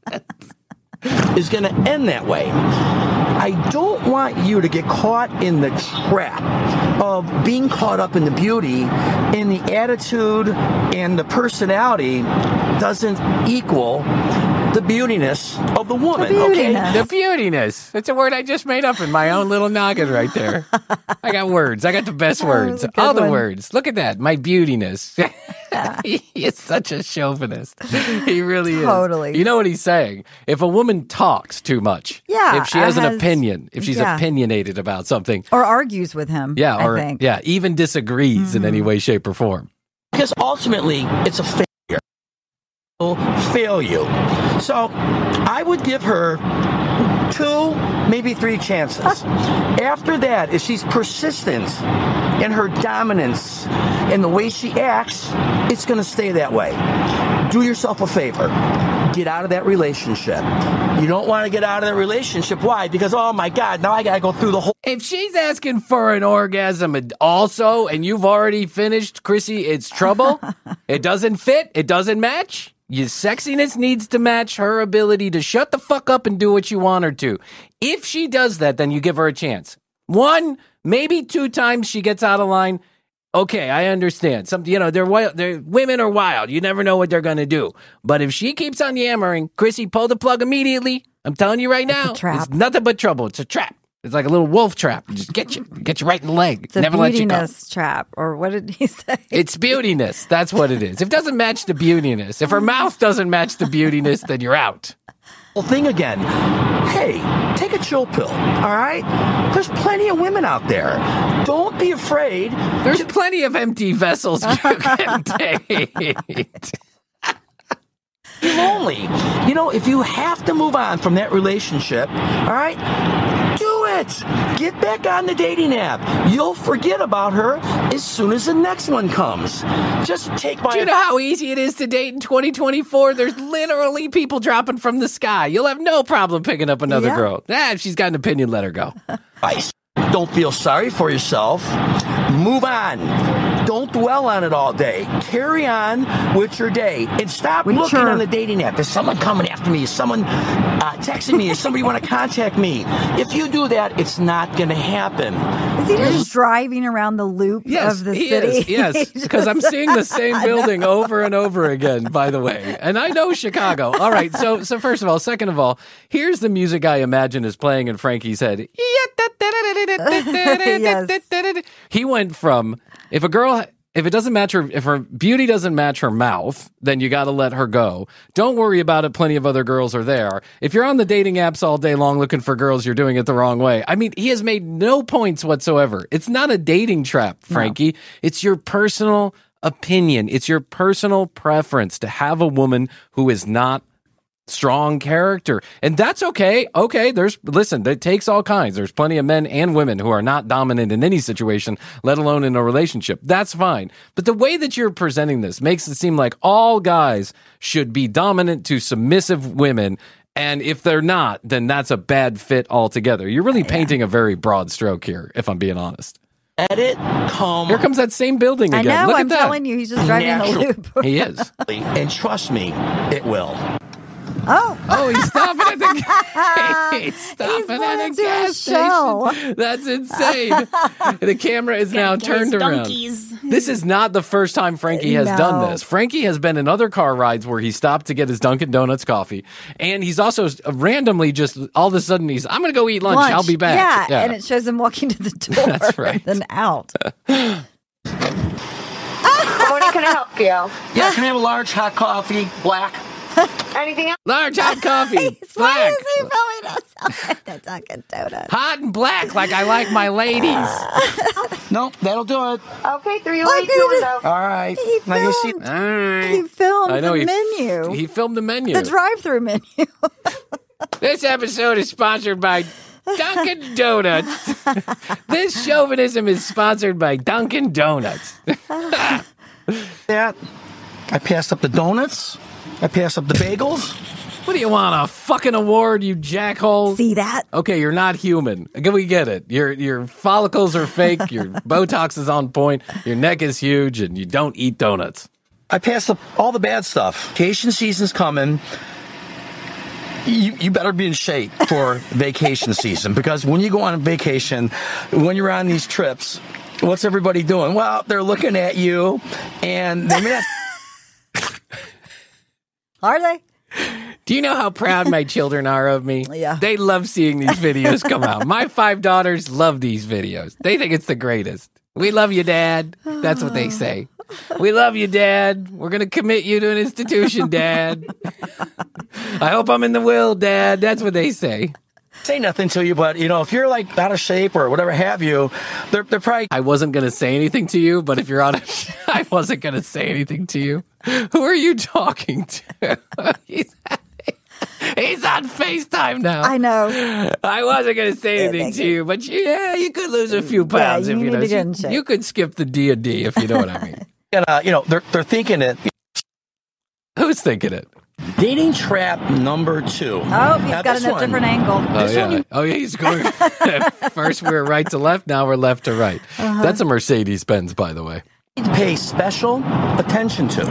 is going to end that way. I don't want you to get caught in the trap of being caught up in the beauty, and the attitude and the personality doesn't equal the beautiness of the woman. The okay, beautiness. The beautiness. It's a word I just made up in my own little noggin right there. I got words. I got the best That words. was a good All the one. words. Look at that. My beautiness. He is such a chauvinist. He really is. Totally. You know what he's saying? If a woman talks too much, Yeah, if she has it an has- opinion, if she's yeah. opinionated about something, Or argues with him. yeah, I or think. yeah, even disagrees in Mm-hmm. any way, shape, or form. because ultimately it's a failure. Will fail you. So I would give her two, maybe three chances. After that, if she's persistent in her dominance and the way she acts, it's going to stay that way. Do yourself a favor. Get out of that relationship. You don't want to get out of that relationship. Why? Because, oh my God, now I got to go through the whole. If she's asking for an orgasm and also, and you've already finished, Chrissy, it's trouble. It doesn't fit. It doesn't match. Your sexiness needs to match her ability to shut the fuck up and do what you want her to. If she does that, then you give her a chance. One, maybe two times she gets out of line. Okay, I understand. Some, you know, they're wild. They're women are wild. You never know what they're gonna do. But if she keeps on yammering, Chrissy, pull the plug immediately. I'm telling you right now, a trap. it's nothing but trouble. It's a trap. It's like a little wolf trap. It just get you, get you right in the leg. It's a Never let you go. beautiness trap. Or what did he say? It's beautiness. That's what it is. If it doesn't match the beautiness, if her mouth doesn't match the beautiness, then you're out. whole thing again. Hey, take a chill pill, all right? There's plenty of women out there. Don't be afraid. There's plenty of empty vessels you can date. Be lonely. You know, if you have to move on from that relationship, all right, do it. Get back on the dating app. You'll forget about her as soon as the next one comes. Just take my Do you know how easy it is to date in twenty twenty-four? There's literally people dropping from the sky. You'll have no problem picking up another Yeah. girl. Ah, if she's got an opinion, let her go. advice. Don't feel sorry for yourself. Move on. Don't dwell on it all day. Carry on with your day and stop We looking sure- on the dating app. Is someone coming after me? Is someone uh, texting me? Is somebody want to contact me? If you do that, it's not going to happen. Is he just driving around the loop Yes, of the he city? is. Yes, because I'm seeing the same building over and over again, by the way. And I know Chicago. All right, so so first of all, second of all, here's the music I imagine is playing in Frankie's head. He went from, if a girl, if it doesn't match her, if her beauty doesn't match her mouth, then you got to let her go. Don't worry about it. Plenty of other girls are there. If you're on the dating apps all day long looking for girls, you're doing it the wrong way. I mean, he has made no points whatsoever. It's not a dating trap, Frankie. No. It's your personal opinion. It's your personal preference to have a woman who is not strong character. And that's okay. Okay, there's, listen, it takes all kinds. There's plenty of men and women who are not dominant in any situation, let alone in a relationship. That's fine. But the way that you're presenting this makes it seem like all guys should be dominant to submissive women. And if they're not, then that's a bad fit altogether. You're really painting a very broad stroke here, if I'm being honest. Let it come. Here comes that same building again. I know, Look I'm at that. telling you, he's just driving Natural. a loop. He is. And trust me, it will. Oh. Oh, he's stopping at the he's stopping He's at going a into gas a show. station. That's insane. The camera is now Get his turned around. donkeys. This is not the first time Frankie has No. done this. Frankie has been in other car rides where he stopped to get his Dunkin' Donuts coffee, and he's also randomly just all of a sudden he's I'm going to go eat lunch. Lunch. I'll be back. Yeah, and it shows him walking to the door. That's right. And then out. Good morning, can I help you? Yeah, can I have a large hot coffee, black? Anything else? Large hot coffee, Why black, is he filming us at the Dunkin' Donuts? hot and black, like I like my ladies. Nope, that'll do it. Okay, three Look oh eight at it. window. All right. He Now you see. filmed, All right. he filmed I know the he menu. He filmed the menu. the drive-through menu. This episode is sponsored by Dunkin' Donuts. This chauvinism is sponsored by Dunkin' Donuts. That. I passed up the donuts. I passed up the bagels. What do you want, a fucking award, you jackhole? See that? Okay, you're not human. We get it. Your your follicles are fake. Your Botox is on point. Your neck is huge, and you don't eat donuts. I passed up all the bad stuff. Vacation season's coming. You, you better be in shape for vacation season, because when you go on vacation, when you're on these trips, what's everybody doing? Well, they're looking at you, and they may not. Are they? Do you know how proud my children are of me? Yeah. They love seeing these videos come out. My five daughters love these videos. They think it's the greatest. We love you, Dad. That's what they say. We love you, Dad. We're going to commit you to an institution, Dad. I hope I'm in the will, Dad. That's what they say. Say nothing to you, but, you know, if you're, like, out of shape or whatever have you, they're, they're probably... I wasn't going to say anything to you, but if you're on a... I wasn't going to say anything to you. Who are you talking to? he's, he's on FaceTime now. I know. I wasn't going to say anything to you, but yeah, you could lose a few pounds Yeah, you if you need know. to get in You, shape. you could skip the D and D if you know what I mean. And, uh, you know, they're, they're thinking it. Who's thinking it? Dating trap number two. Oh, he's Now, got this a one- different angle. Oh This yeah. one- Oh yeah. He's going. First we were right to left. Now we're left to right. Uh-huh. That's a Mercedes Benz, by the way. Pay special attention to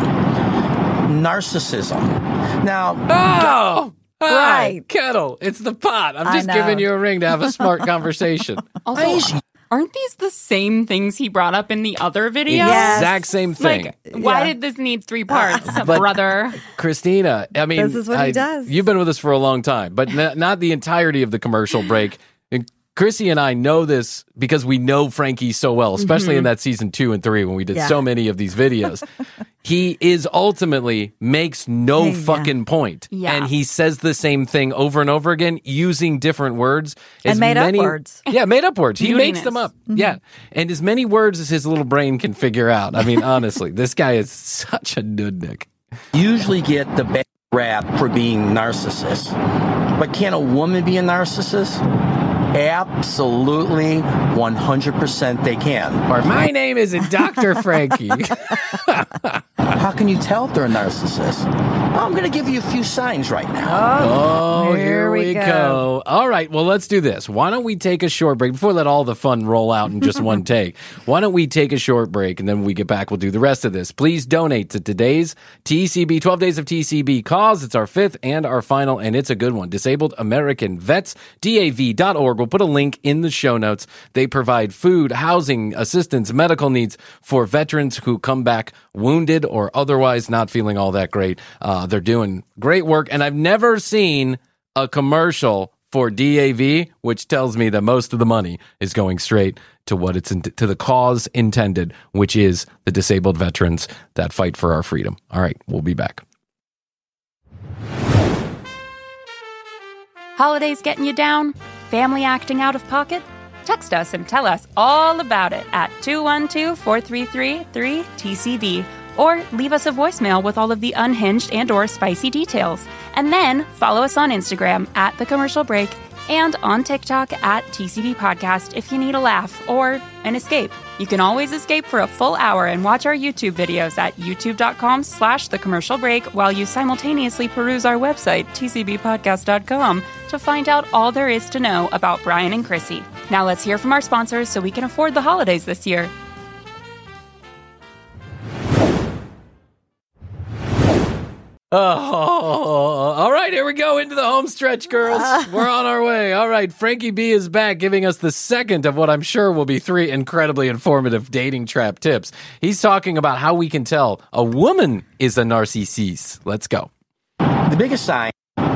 narcissism. Now, Oh. Hi, Right. Kettle. It's the pot. I'm I just know. giving you a ring to have a smart conversation. Also, aren't these the same things he brought up in the other video? Yes. Exact same thing. Like, why Yeah. did this need three parts, But- brother? Christina, I mean, This is what he I- does. You've been with us for a long time, but n- not the entirety of the commercial break. And Chrissy and I know this because we know Frankie so well, especially in that season two and three when we did Yeah. so many of these videos. He is ultimately makes no Yeah. fucking point. Yeah. And he says the same thing over and over again using different words. And As made up many- words. Yeah, made up words. He makes Moodiness. them up. Yeah. And as many words as his little brain can figure out. I mean, honestly, this guy is such a nudnik. usually get the bad rap for being narcissists. But can a woman be a narcissist? Absolutely, one hundred percent they can. Or my name is Doctor Frankie. How can you tell if they're a narcissist? I'm going to give you a few signs right now. Oh, Here here we we go. go. All All right, well, let's do this. Why don't we take a short break before we let all the fun roll out in just one take? Why don't we take a short break, and then when we get back, we'll do the rest of this. Please donate to today's T C B, twelve Days of T C B cause. It's our fifth and our final, and it's a good one. Disabled American Vets, D A V dot org. We'll put a link in the show notes. They provide food, housing, assistance, medical needs for veterans who come back wounded or otherwise not feeling all that great. Uh, they're doing great work, and I've never seen a commercial for D A V, which tells me that most of the money is going straight to what it's in, to the cause intended, which is the disabled veterans that fight for our freedom. All right, we'll be back. Holidays getting you down? Family acting out of pocket? Text us and tell us all about it at two one two, four three three, three T C B. Or leave us a voicemail with all of the unhinged and or spicy details. And then follow us on Instagram at The Commercial Break and on TikTok at T C B Podcast if you need a laugh or an escape. You can always escape for a full hour and watch our YouTube videos at youtube.com slash The Commercial Break while you simultaneously peruse our website, T C B podcast dot com, to find out all there is to know about Brian and Chrissy. Now let's hear from our sponsors so we can afford the holidays this year. Oh, all right, here we go into the home stretch, girls. We're on our way. All right, Frankie B is back giving us the second of what I'm sure will be three incredibly informative dating trap tips. He's talking about how we can tell a woman is a narcissist. Let's go. The biggest sign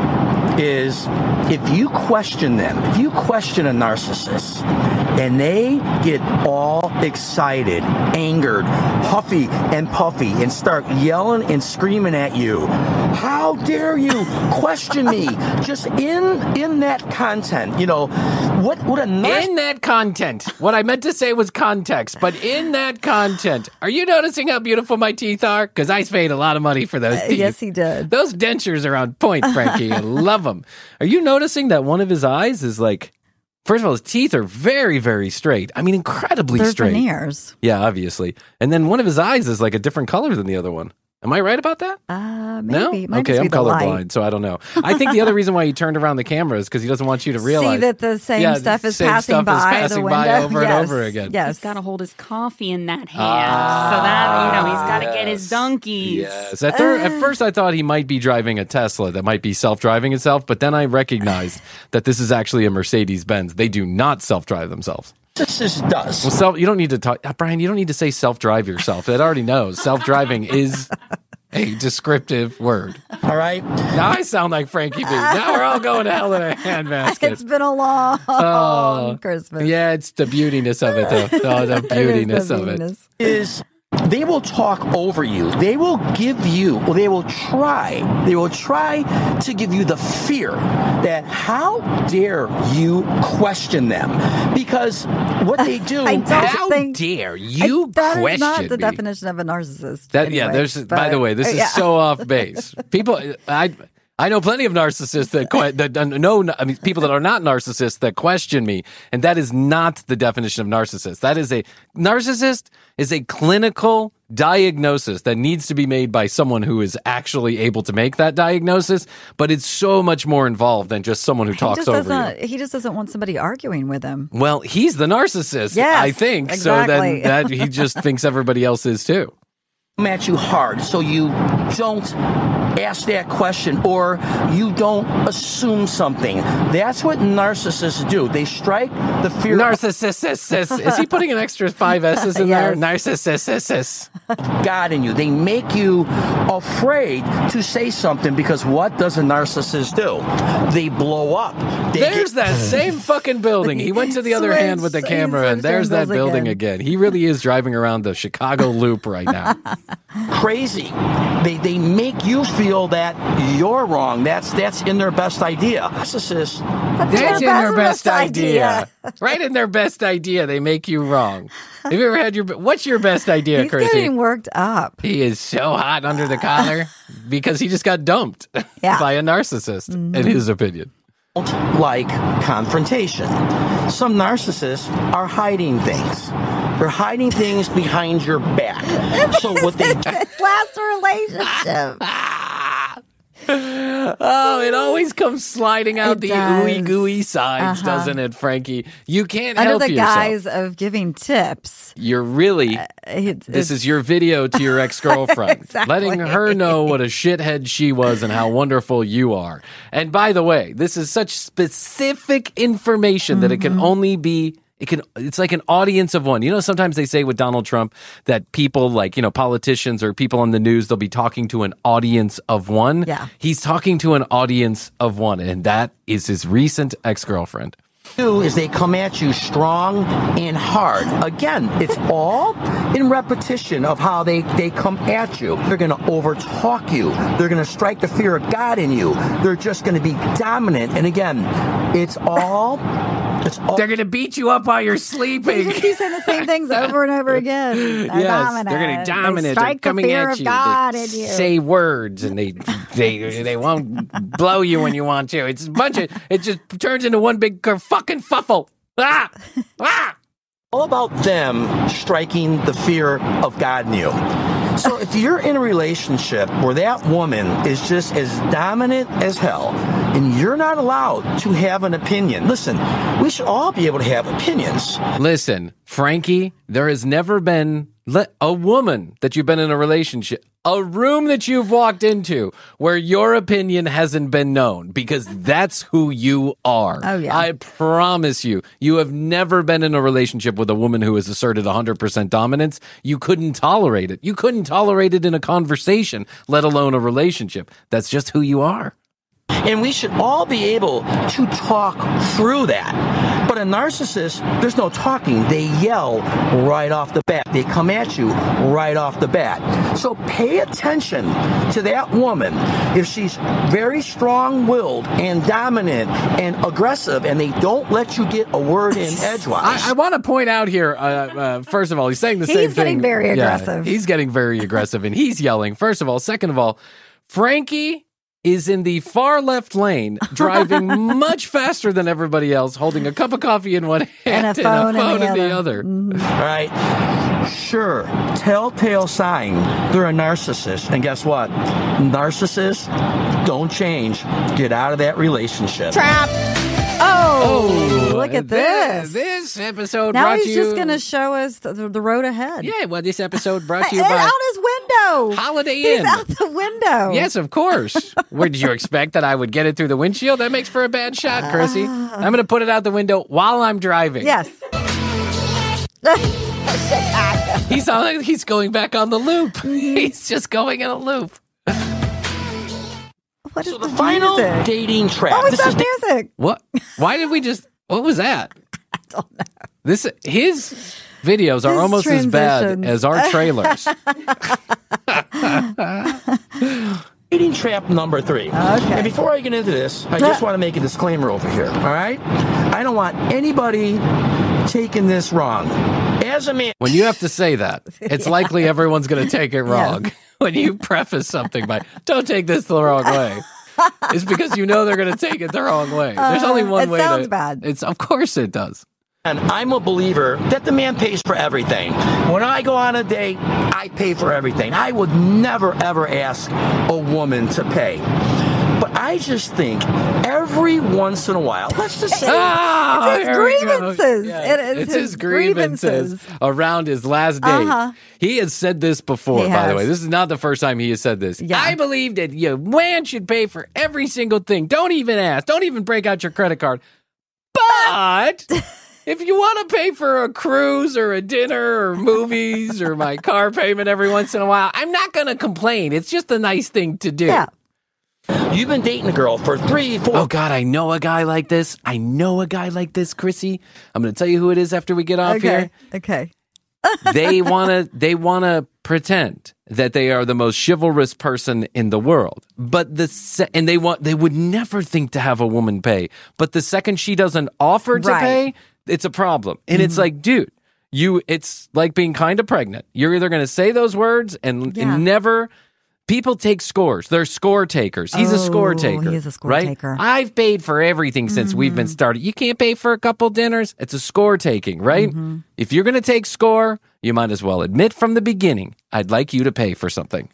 is if you question them, if you question a narcissist and they get all excited, angered, huffy and puffy and start yelling and screaming at you, how dare you question me? Just in in that content, you know, what, what a narcissist... In that content. What I meant to say was context, but in that content, are you noticing how beautiful my teeth are? Because I paid a lot of money for those teeth. Uh, yes, he did. Those dentures are on point, Frankie. I love them. Are you noticing that one of his eyes is like, first of all, his teeth are very, very straight. I mean, incredibly They're straight. veneers. Yeah, obviously. And then one of his eyes is like a different color than the other one. Am I right about that? Uh, No? maybe. It might Okay, just I'm be the light. colorblind, so I don't know. I think the other reason why he turned around the camera is because he doesn't want you to realize See that the same Yeah, stuff is same passing stuff by is passing the by window. over and Yes. over again. Yes. He's got to hold his coffee in that hand. Ah, so that, you know, he's got to get his yes. donkeys. Yes. At, thir- at first, I thought he might be driving a Tesla that might be self-driving itself, but then I recognized that this is actually a Mercedes-Benz. They do not self-drive themselves. narcissist does. Well, self, you don't need to talk, uh, Brian. You don't need to say self-drive yourself. It already knows self-driving is a descriptive word. All right? Now I sound like Frankie B. Now we're all going to hell in a handbasket. It's been a long Oh, Christmas. Yeah, it's the beautiness of it, though. Oh, the It is the beautiness of it. beautiness. Is they will talk over you. They will give you, or they will try, they will try to give you the fear that how dare you question them? Because what they do, I don't How think- dare you I, that question is not the me? definition of a narcissist. That yeah, anyway, there's. By but- the way, this is yeah. so off base. People, I I know plenty of narcissists that que- that uh, no, I mean people that are not narcissists that question me, and that is not the definition of narcissist. That is a narcissist is a clinical diagnosis that needs to be made by someone who is actually able to make that diagnosis. But it's so much more involved than just someone who He talks just over doesn't. you. He just doesn't want somebody arguing with him. Well, he's the narcissist, Yes, I think. exactly. So then that he just thinks everybody else is too. come at you hard, so you don't ask that question or you don't assume something. That's what narcissists do. They strike the fear Narcissist. Is he putting an extra five S's in there? Yes. Narcissist. of God in you. They make you afraid to say something because what does a narcissist do? They blow up. They There's get- that same fucking building. He went to the other Switch. hand with the He camera, and switched there's that angles building again. again. He really is driving around the Chicago Loop right now. crazy. They they make you feel that you're wrong. That's that's in their best idea. Narcissists, That's in their best idea. Right in their best idea, they make you wrong. Have you ever had your? What's your best idea, He's Chrissy? getting worked up. He is so hot under the collar because he just got dumped Yeah. by a narcissist, in his opinion. don't like confrontation. Some narcissists are hiding things. They're hiding things behind your back. So what they His last relationship. Oh, it always comes sliding out It the does. ooey gooey sides, Uh-huh. doesn't it, Frankie? You can't Under help the yourself. guise of giving tips. You're really, It, this it's- is your video to your ex-girlfriend, Exactly. letting her know what a shithead she was and how wonderful you are. And by the way, this is such specific information that it can Mm-hmm. only be It can, it's like an audience of one. You know, sometimes they say with Donald Trump that people like, you know, politicians or people on the news, they'll be talking to an audience of one. Yeah. He's talking to an audience of one, and that is his recent ex-girlfriend. do is they come at you strong and hard. Again, it's all in repetition of how they, they come at you. They're going to overtalk you. They're going to strike the fear of God in you. They're just going to be dominant. And again, it's all... It's all They're going to beat you up while you're They sleeping. just keep saying the same things over and over again. They're Yes, dominant. they're going to dominate. They They're strike the coming fear at of you. God They in you. say words, and they they they won't blow you when you want to. It's a bunch of. It just turns into one big ker- fucking fuffle. Ah, ah. all about them striking the fear of God in you. So if you're in a relationship where that woman is just as dominant as hell and you're not allowed to have an opinion, listen, we should all be able to have opinions. Listen, Frankie, there has never been le- a woman that you've been in a relationship, a room that you've walked into where your opinion hasn't been known, because that's who you are. Oh, yeah. I promise you, you have never been in a relationship with a woman who has asserted one hundred percent dominance. You couldn't tolerate it. You couldn't tolerate it in a conversation, let alone a relationship. That's just who you are. And we should all be able to talk through that. But a narcissist, there's no talking. They yell right off the bat. They come at you right off the bat. So pay attention to that woman. If she's very strong-willed and dominant and aggressive and they don't let you get a word in edgewise. I, I want to point out here, uh, uh, first of all, he's saying the He's same thing. getting very Yeah, aggressive. he's getting very aggressive, and he's yelling, first of all. Second of all, Frankie is in the far left lane, driving much faster than everybody else, holding a cup of coffee in one hand And a phone in the phone in the other. other. All right. Sure, telltale sign they're a narcissist. And guess what? Narcissists don't change. Get out of that relationship. Trap. Oh, look at this. this. This episode Now brought he's you... just going to show us the, the road ahead. Yeah, well, this episode brought to you And by out his window. Holiday He's Inn. out the window. Yes, of course. Where did you expect that I would get it through the windshield? That makes for a bad shot, Chrissy. I'm going to put it out the window while I'm driving. Yes. He's on, he's going back on the loop. Mm-hmm. He's just going in a loop. What is So the, the final music? dating trap. What was This that is da- music? What? Why did we just? What was that? I don't know. This his videos are His almost as bad transitions. as our trailers. dating trap number three. Okay. And before I get into this, I just want to make a disclaimer over here. All right? I don't want anybody taking this wrong. As a man, When you have to say that, it's likely everyone's going to take it wrong. When you preface something by "Don't take this the wrong way," it's because you know they're going to take it the wrong way. There's only one it way. sounds to, bad. It's of course it does. And I'm a believer that the man pays for everything. When I go on a date, I pay for everything. I would never, ever ask a woman to pay. But I just think every once in a while, let's just say, Ah, It's his here we go. grievances. Yeah, It is it's his his grievances, grievances. around his last date. Uh-huh. He has said this before, He by the has. way. This is not the first time he has said this. Yeah. I believe that you man should pay for every single thing. Don't even ask. Don't even break out your credit card. But if you want to pay for a cruise or a dinner or movies or my car payment every once in a while, I'm not going to complain. It's just a nice thing to do. Yeah. you've been dating a girl for three, four, Oh, God, I know a guy like this. I know a guy like this, Chrissy. I'm going to tell you who it is after we get off Okay. here. Okay. They want to they want to pretend that they are the most chivalrous person in the world. But the se- and they want they would never think to have a woman pay. But the second she doesn't offer to Right. pay, it's a problem. And it's like, dude, you it's like being kind of pregnant. You're either going to say those words and, Yeah. and never people take scores. They're score takers. He's a score Oh, taker. he is a score right? taker. I've paid for everything since we've been started. You can't pay for a couple dinners. It's a score taking, right? If you're going to take score, you might as well admit from the beginning, I'd like you to pay for something.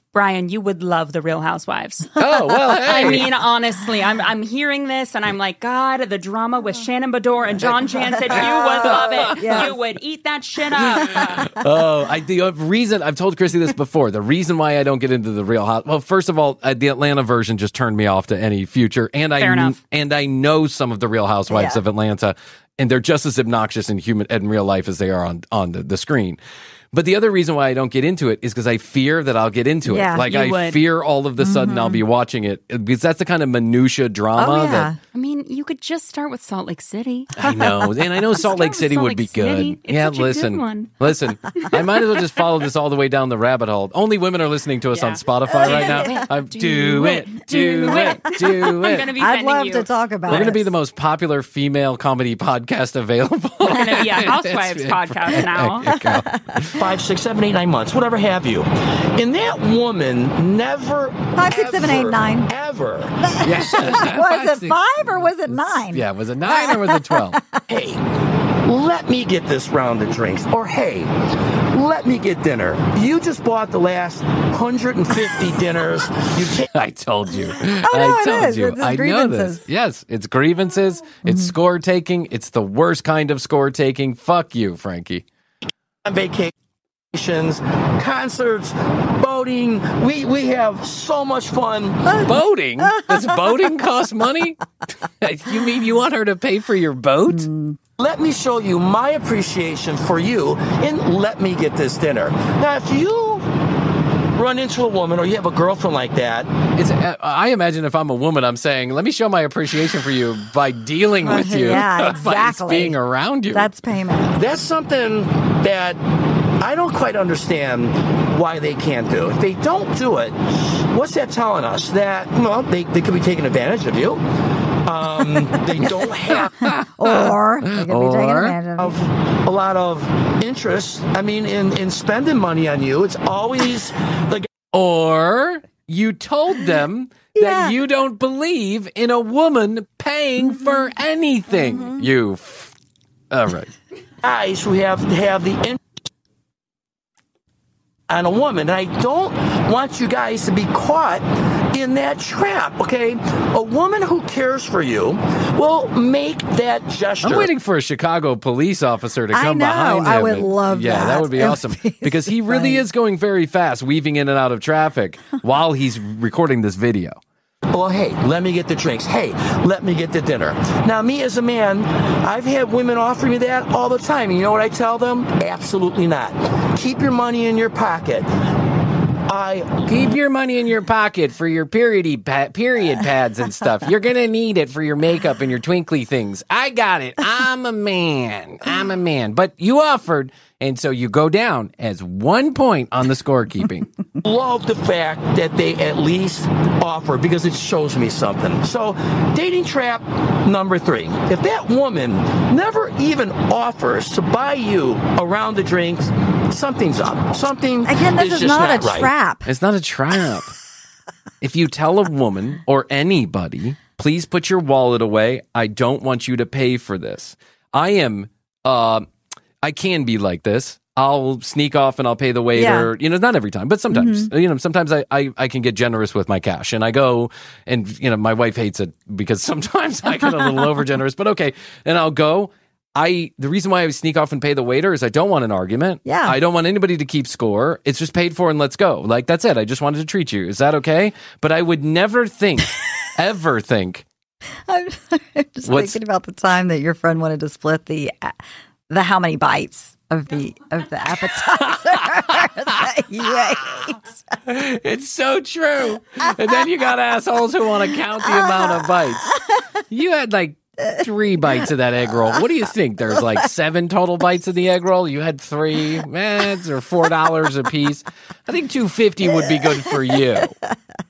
Brian, you would love The Real Housewives. Oh, well, hey. I mean, honestly, I'm I'm hearing this and I'm like, God, the drama with Shannon Bedore and John Jansen, you would love it. Yes. You would eat that shit up. Oh, I the reason I've told Chrissy this before. The reason why I don't get into the Real House. Well, first of all, uh, the Atlanta version just turned me off to any future, and I Fair enough. and I know some of the Real Housewives Yeah. of Atlanta, and they're just as obnoxious in human in real life as they are on on the, the screen. But the other reason why I don't get into it is because I fear that I'll get into Yeah, it. Like you I would. fear all of the sudden I'll be watching it because that's the kind of minutia drama Oh, yeah. that I mean, you could just start with Salt Lake City. I know, and I know Salt Lake with City Salt would Lake be City. good. It's yeah, such a good listen, one. listen. I might as well just follow this all the way down the rabbit hole. Only women are listening to us Yeah. on Spotify right now. I'm, do it, do it, do I'm gonna it. be I'd sending love you. to talk about We're it. going to be the most popular female comedy podcast available. We're gonna be a Housewives podcast now. There you go. Five, six, seven, eight, nine months, whatever have you. And that woman never. Five, six, seven, eight, ever, nine. Ever. Was it five or was it nine? Yeah, was it nine or was it twelve? Hey, let me get this round of drinks. Or hey, let me get dinner. You just bought the last one hundred fifty dinners. You can't. I told you. Oh, no, I it told is. you. It's his I know grievances. this. Yes, it's grievances. It's score taking. It's the worst kind of score taking. Fuck you, Frankie. On vacations, concerts, boating. We we have so much fun. Boating? Does boating cost money? You mean you want her to pay for your boat? Let me show you my appreciation for you, and let me get this dinner. Now, if you run into a woman or you have a girlfriend like that, It's. uh, I imagine if I'm a woman, I'm saying, let me show my appreciation for you by dealing with you, Yeah, by exactly. being around you. That's payment. that's something that I don't quite understand why they can't do. If they don't do it, what's that telling us? That, well, they, they could be taking advantage of you. Um, they don't have Or they could be taking Or- advantage of of a lot of interest. I mean, in, in spending money on you, it's always the Or you told them Yeah. that you don't believe in a woman paying for anything. You. F- All right. guys who have have the interest on a woman. And I don't want you guys to be caught in that trap, okay? A woman who cares for you will make that gesture. I'm waiting for a Chicago police officer to I come know. behind him. I would and- love yeah, that. that would be It would awesome be because he so really funny. is going very fast, weaving in and out of traffic while he's recording this video. Well, hey, let me get the drinks. Hey, let me get the dinner. Now, me as a man, I've had women offer me that all the time. And you know what I tell them? Absolutely not. Keep your money in your pocket. I Keep your money in your pocket for your period pa- period pads and stuff. You're gonna need it for your makeup and your twinkly things. I got it. I'm a man. I'm a man. But you offered, and so you go down as one point on the scorekeeping. love the fact that they at least offer because it shows me something. So, dating trap number three. If that woman never even offers to buy you a round of drinks, something's up. Something Again, this is is just not, not a right. trap. It's not a trap. If you tell a woman or anybody, please put your wallet away. I don't want you to pay for this. I am, uh, I can be like this. I'll sneak off and I'll pay the waiter. You know, not every time, but sometimes. Mm-hmm. You know, sometimes I, I, I can get generous with my cash. And I go and, you know, my wife hates it because sometimes I get a little over generous, but okay. And I'll go. I the reason why I sneak off and pay the waiter is I don't want an argument. Yeah. I don't want anybody to keep score. It's just paid for and let's go. Like, that's it. I just wanted to treat you. Is that okay? But I would never think, ever think. I'm just What's- thinking about the time that your friend wanted to split the the how many bites of the of the appetizer that you ate. It's so true. And then you got assholes who want to count the amount of bites. You had like three bites of that egg roll. What do you think? There's like seven total bites of the egg roll. You had three. Man, they're four dollars a piece. I think two fifty would be good for you.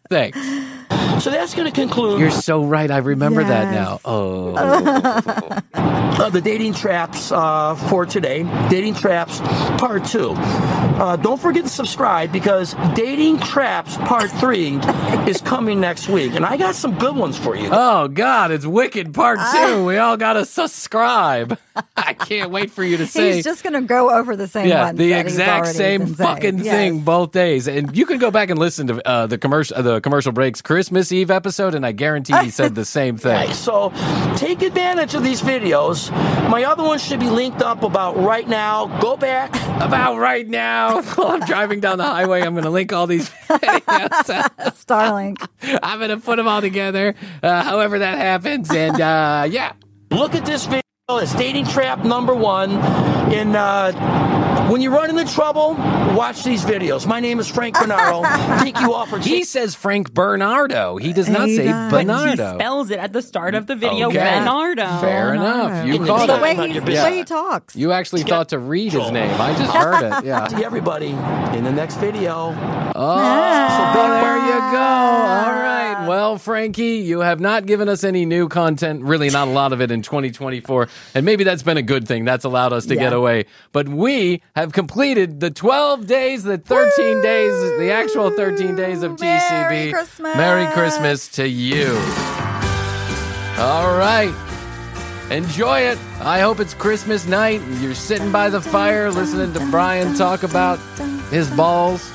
Thanks. So that's going to conclude. You're so right. I remember that now. Oh. Uh, the dating traps uh, for today. Dating traps part two. Uh, don't forget to subscribe because dating traps part three is coming next week, and I got some good ones for you. Oh God, it's Wicked part two. We all gotta subscribe. I can't wait for you to say. He's just going to go over the same Yeah, ones the that he's exact already same been saying. fucking Yes. thing both days, and you can go back and listen to uh, the commercial, uh, the commercial breaks Christmas Eve episode, and I guarantee he said the same thing. Right, so take advantage of these videos. My other ones should be linked up about right now. Go back. About right now, while I'm driving down the highway, I'm going to link all these videos. Starlink. I'm going to put them all together, uh, however that happens, and uh, yeah. Look at this video. It's dating trap number one. And uh, when you run into trouble, watch these videos. My name is Frank Bernardo. Thank you all for. He says Frank Bernardo. He does not He say does. But he Bernardo. spells it at the start of the video, Okay. Bernardo. Fair enough. You In the caught The time it. way, on he's, your the business. way he talks. You actually thought to read his name. I just heard it. Yeah. See everybody in the next video. Oh, there you go. All right. Well, Frankie, you have not given us any new content, really not a lot of it in twenty twenty-four. And maybe that's been a good thing. That's allowed us to Yeah. get away. But we have completed the twelve days, the thirteen days, the actual thirteen days of T C B. Merry Christmas. Merry Christmas to you. All right. Enjoy it. I hope it's Christmas night. You're sitting by the fire listening to Brian talk about his balls.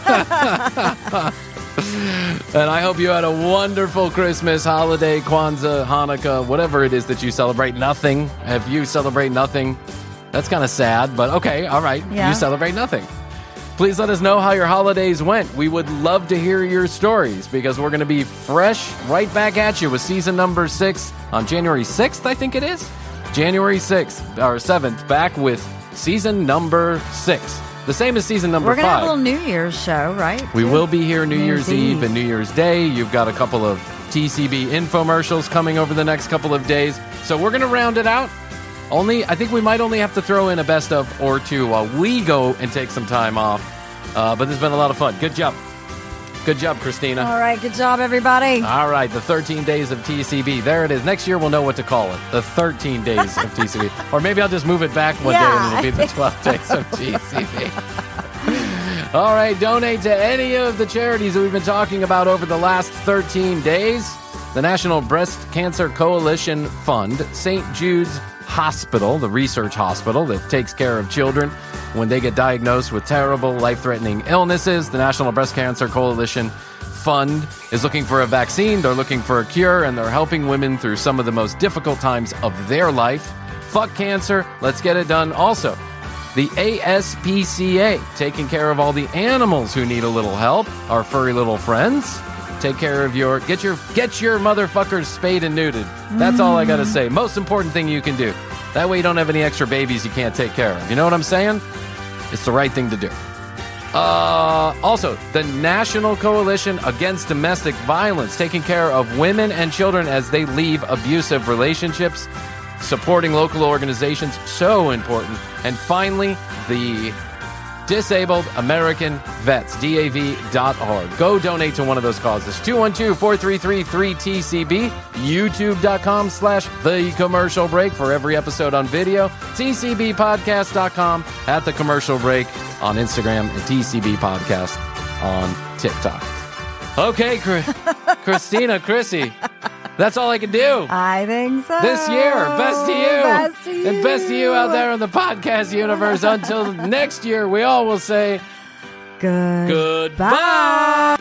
And I hope you had a wonderful Christmas, holiday, Kwanzaa, Hanukkah, whatever it is that you celebrate. Nothing. If you celebrate nothing, that's kind of sad, but okay, all right. Yeah. You celebrate nothing. Please let us know how your holidays went. We would love to hear your stories because we're going to be fresh right back at you with season number six on January sixth, I think it is. January sixth or seventh, back with season number six. The same as season number We're going to five. have a little New Year's show, right? We will be here New, New Year's Year's Eve Eve. and New Year's Day. You've got a couple of T C B infomercials coming over the next couple of days. So we're going to round it out. Only, I think we might only have to throw in a best of or two while we go and take some time off. Uh, but this has been a lot of fun. Good job. Good job, Christina. All right. Good job, everybody. All right, the thirteen days of T C B. There it is. Next year we'll know what to call it. The thirteen days of T C B. Or maybe I'll just move it back one Yeah, day and it'll be I the think twelve days of T C B. All right, donate to any of the charities that we've been talking about over the last thirteen days. The National Breast Cancer Coalition Fund, Saint Jude's Hospital, the research hospital that takes care of children when they get diagnosed with terrible, life-threatening illnesses. The National Breast Cancer Coalition Fund is looking for a vaccine. They're looking for a cure, and they're helping women through some of the most difficult times of their life. Fuck cancer. Let's get it done. Also, the A S P C A, taking care of all the animals who need a little help, our furry little friends. Take care of your, get your, get your motherfuckers spayed and neutered. That's all I gotta say. Most important thing you can do. That way you don't have any extra babies you can't take care of. You know what I'm saying? It's the right thing to do. Uh, also, the National Coalition Against Domestic Violence, taking care of women and children as they leave abusive relationships. Supporting local organizations, so important. And finally, the Disabled American Vets, D A V dot org. Go donate to one of those causes. two one two, four three three, three T C B. YouTube.com slash The Commercial Break for every episode on video. T C B podcast dot com at The Commercial Break on Instagram and T C B Podcast on TikTok. Okay, Christina, Chrissy. That's all I can do. I think so. This year, best to you. Best to you. And best to you out there in the podcast universe. Until next year, we all will say Good. goodbye.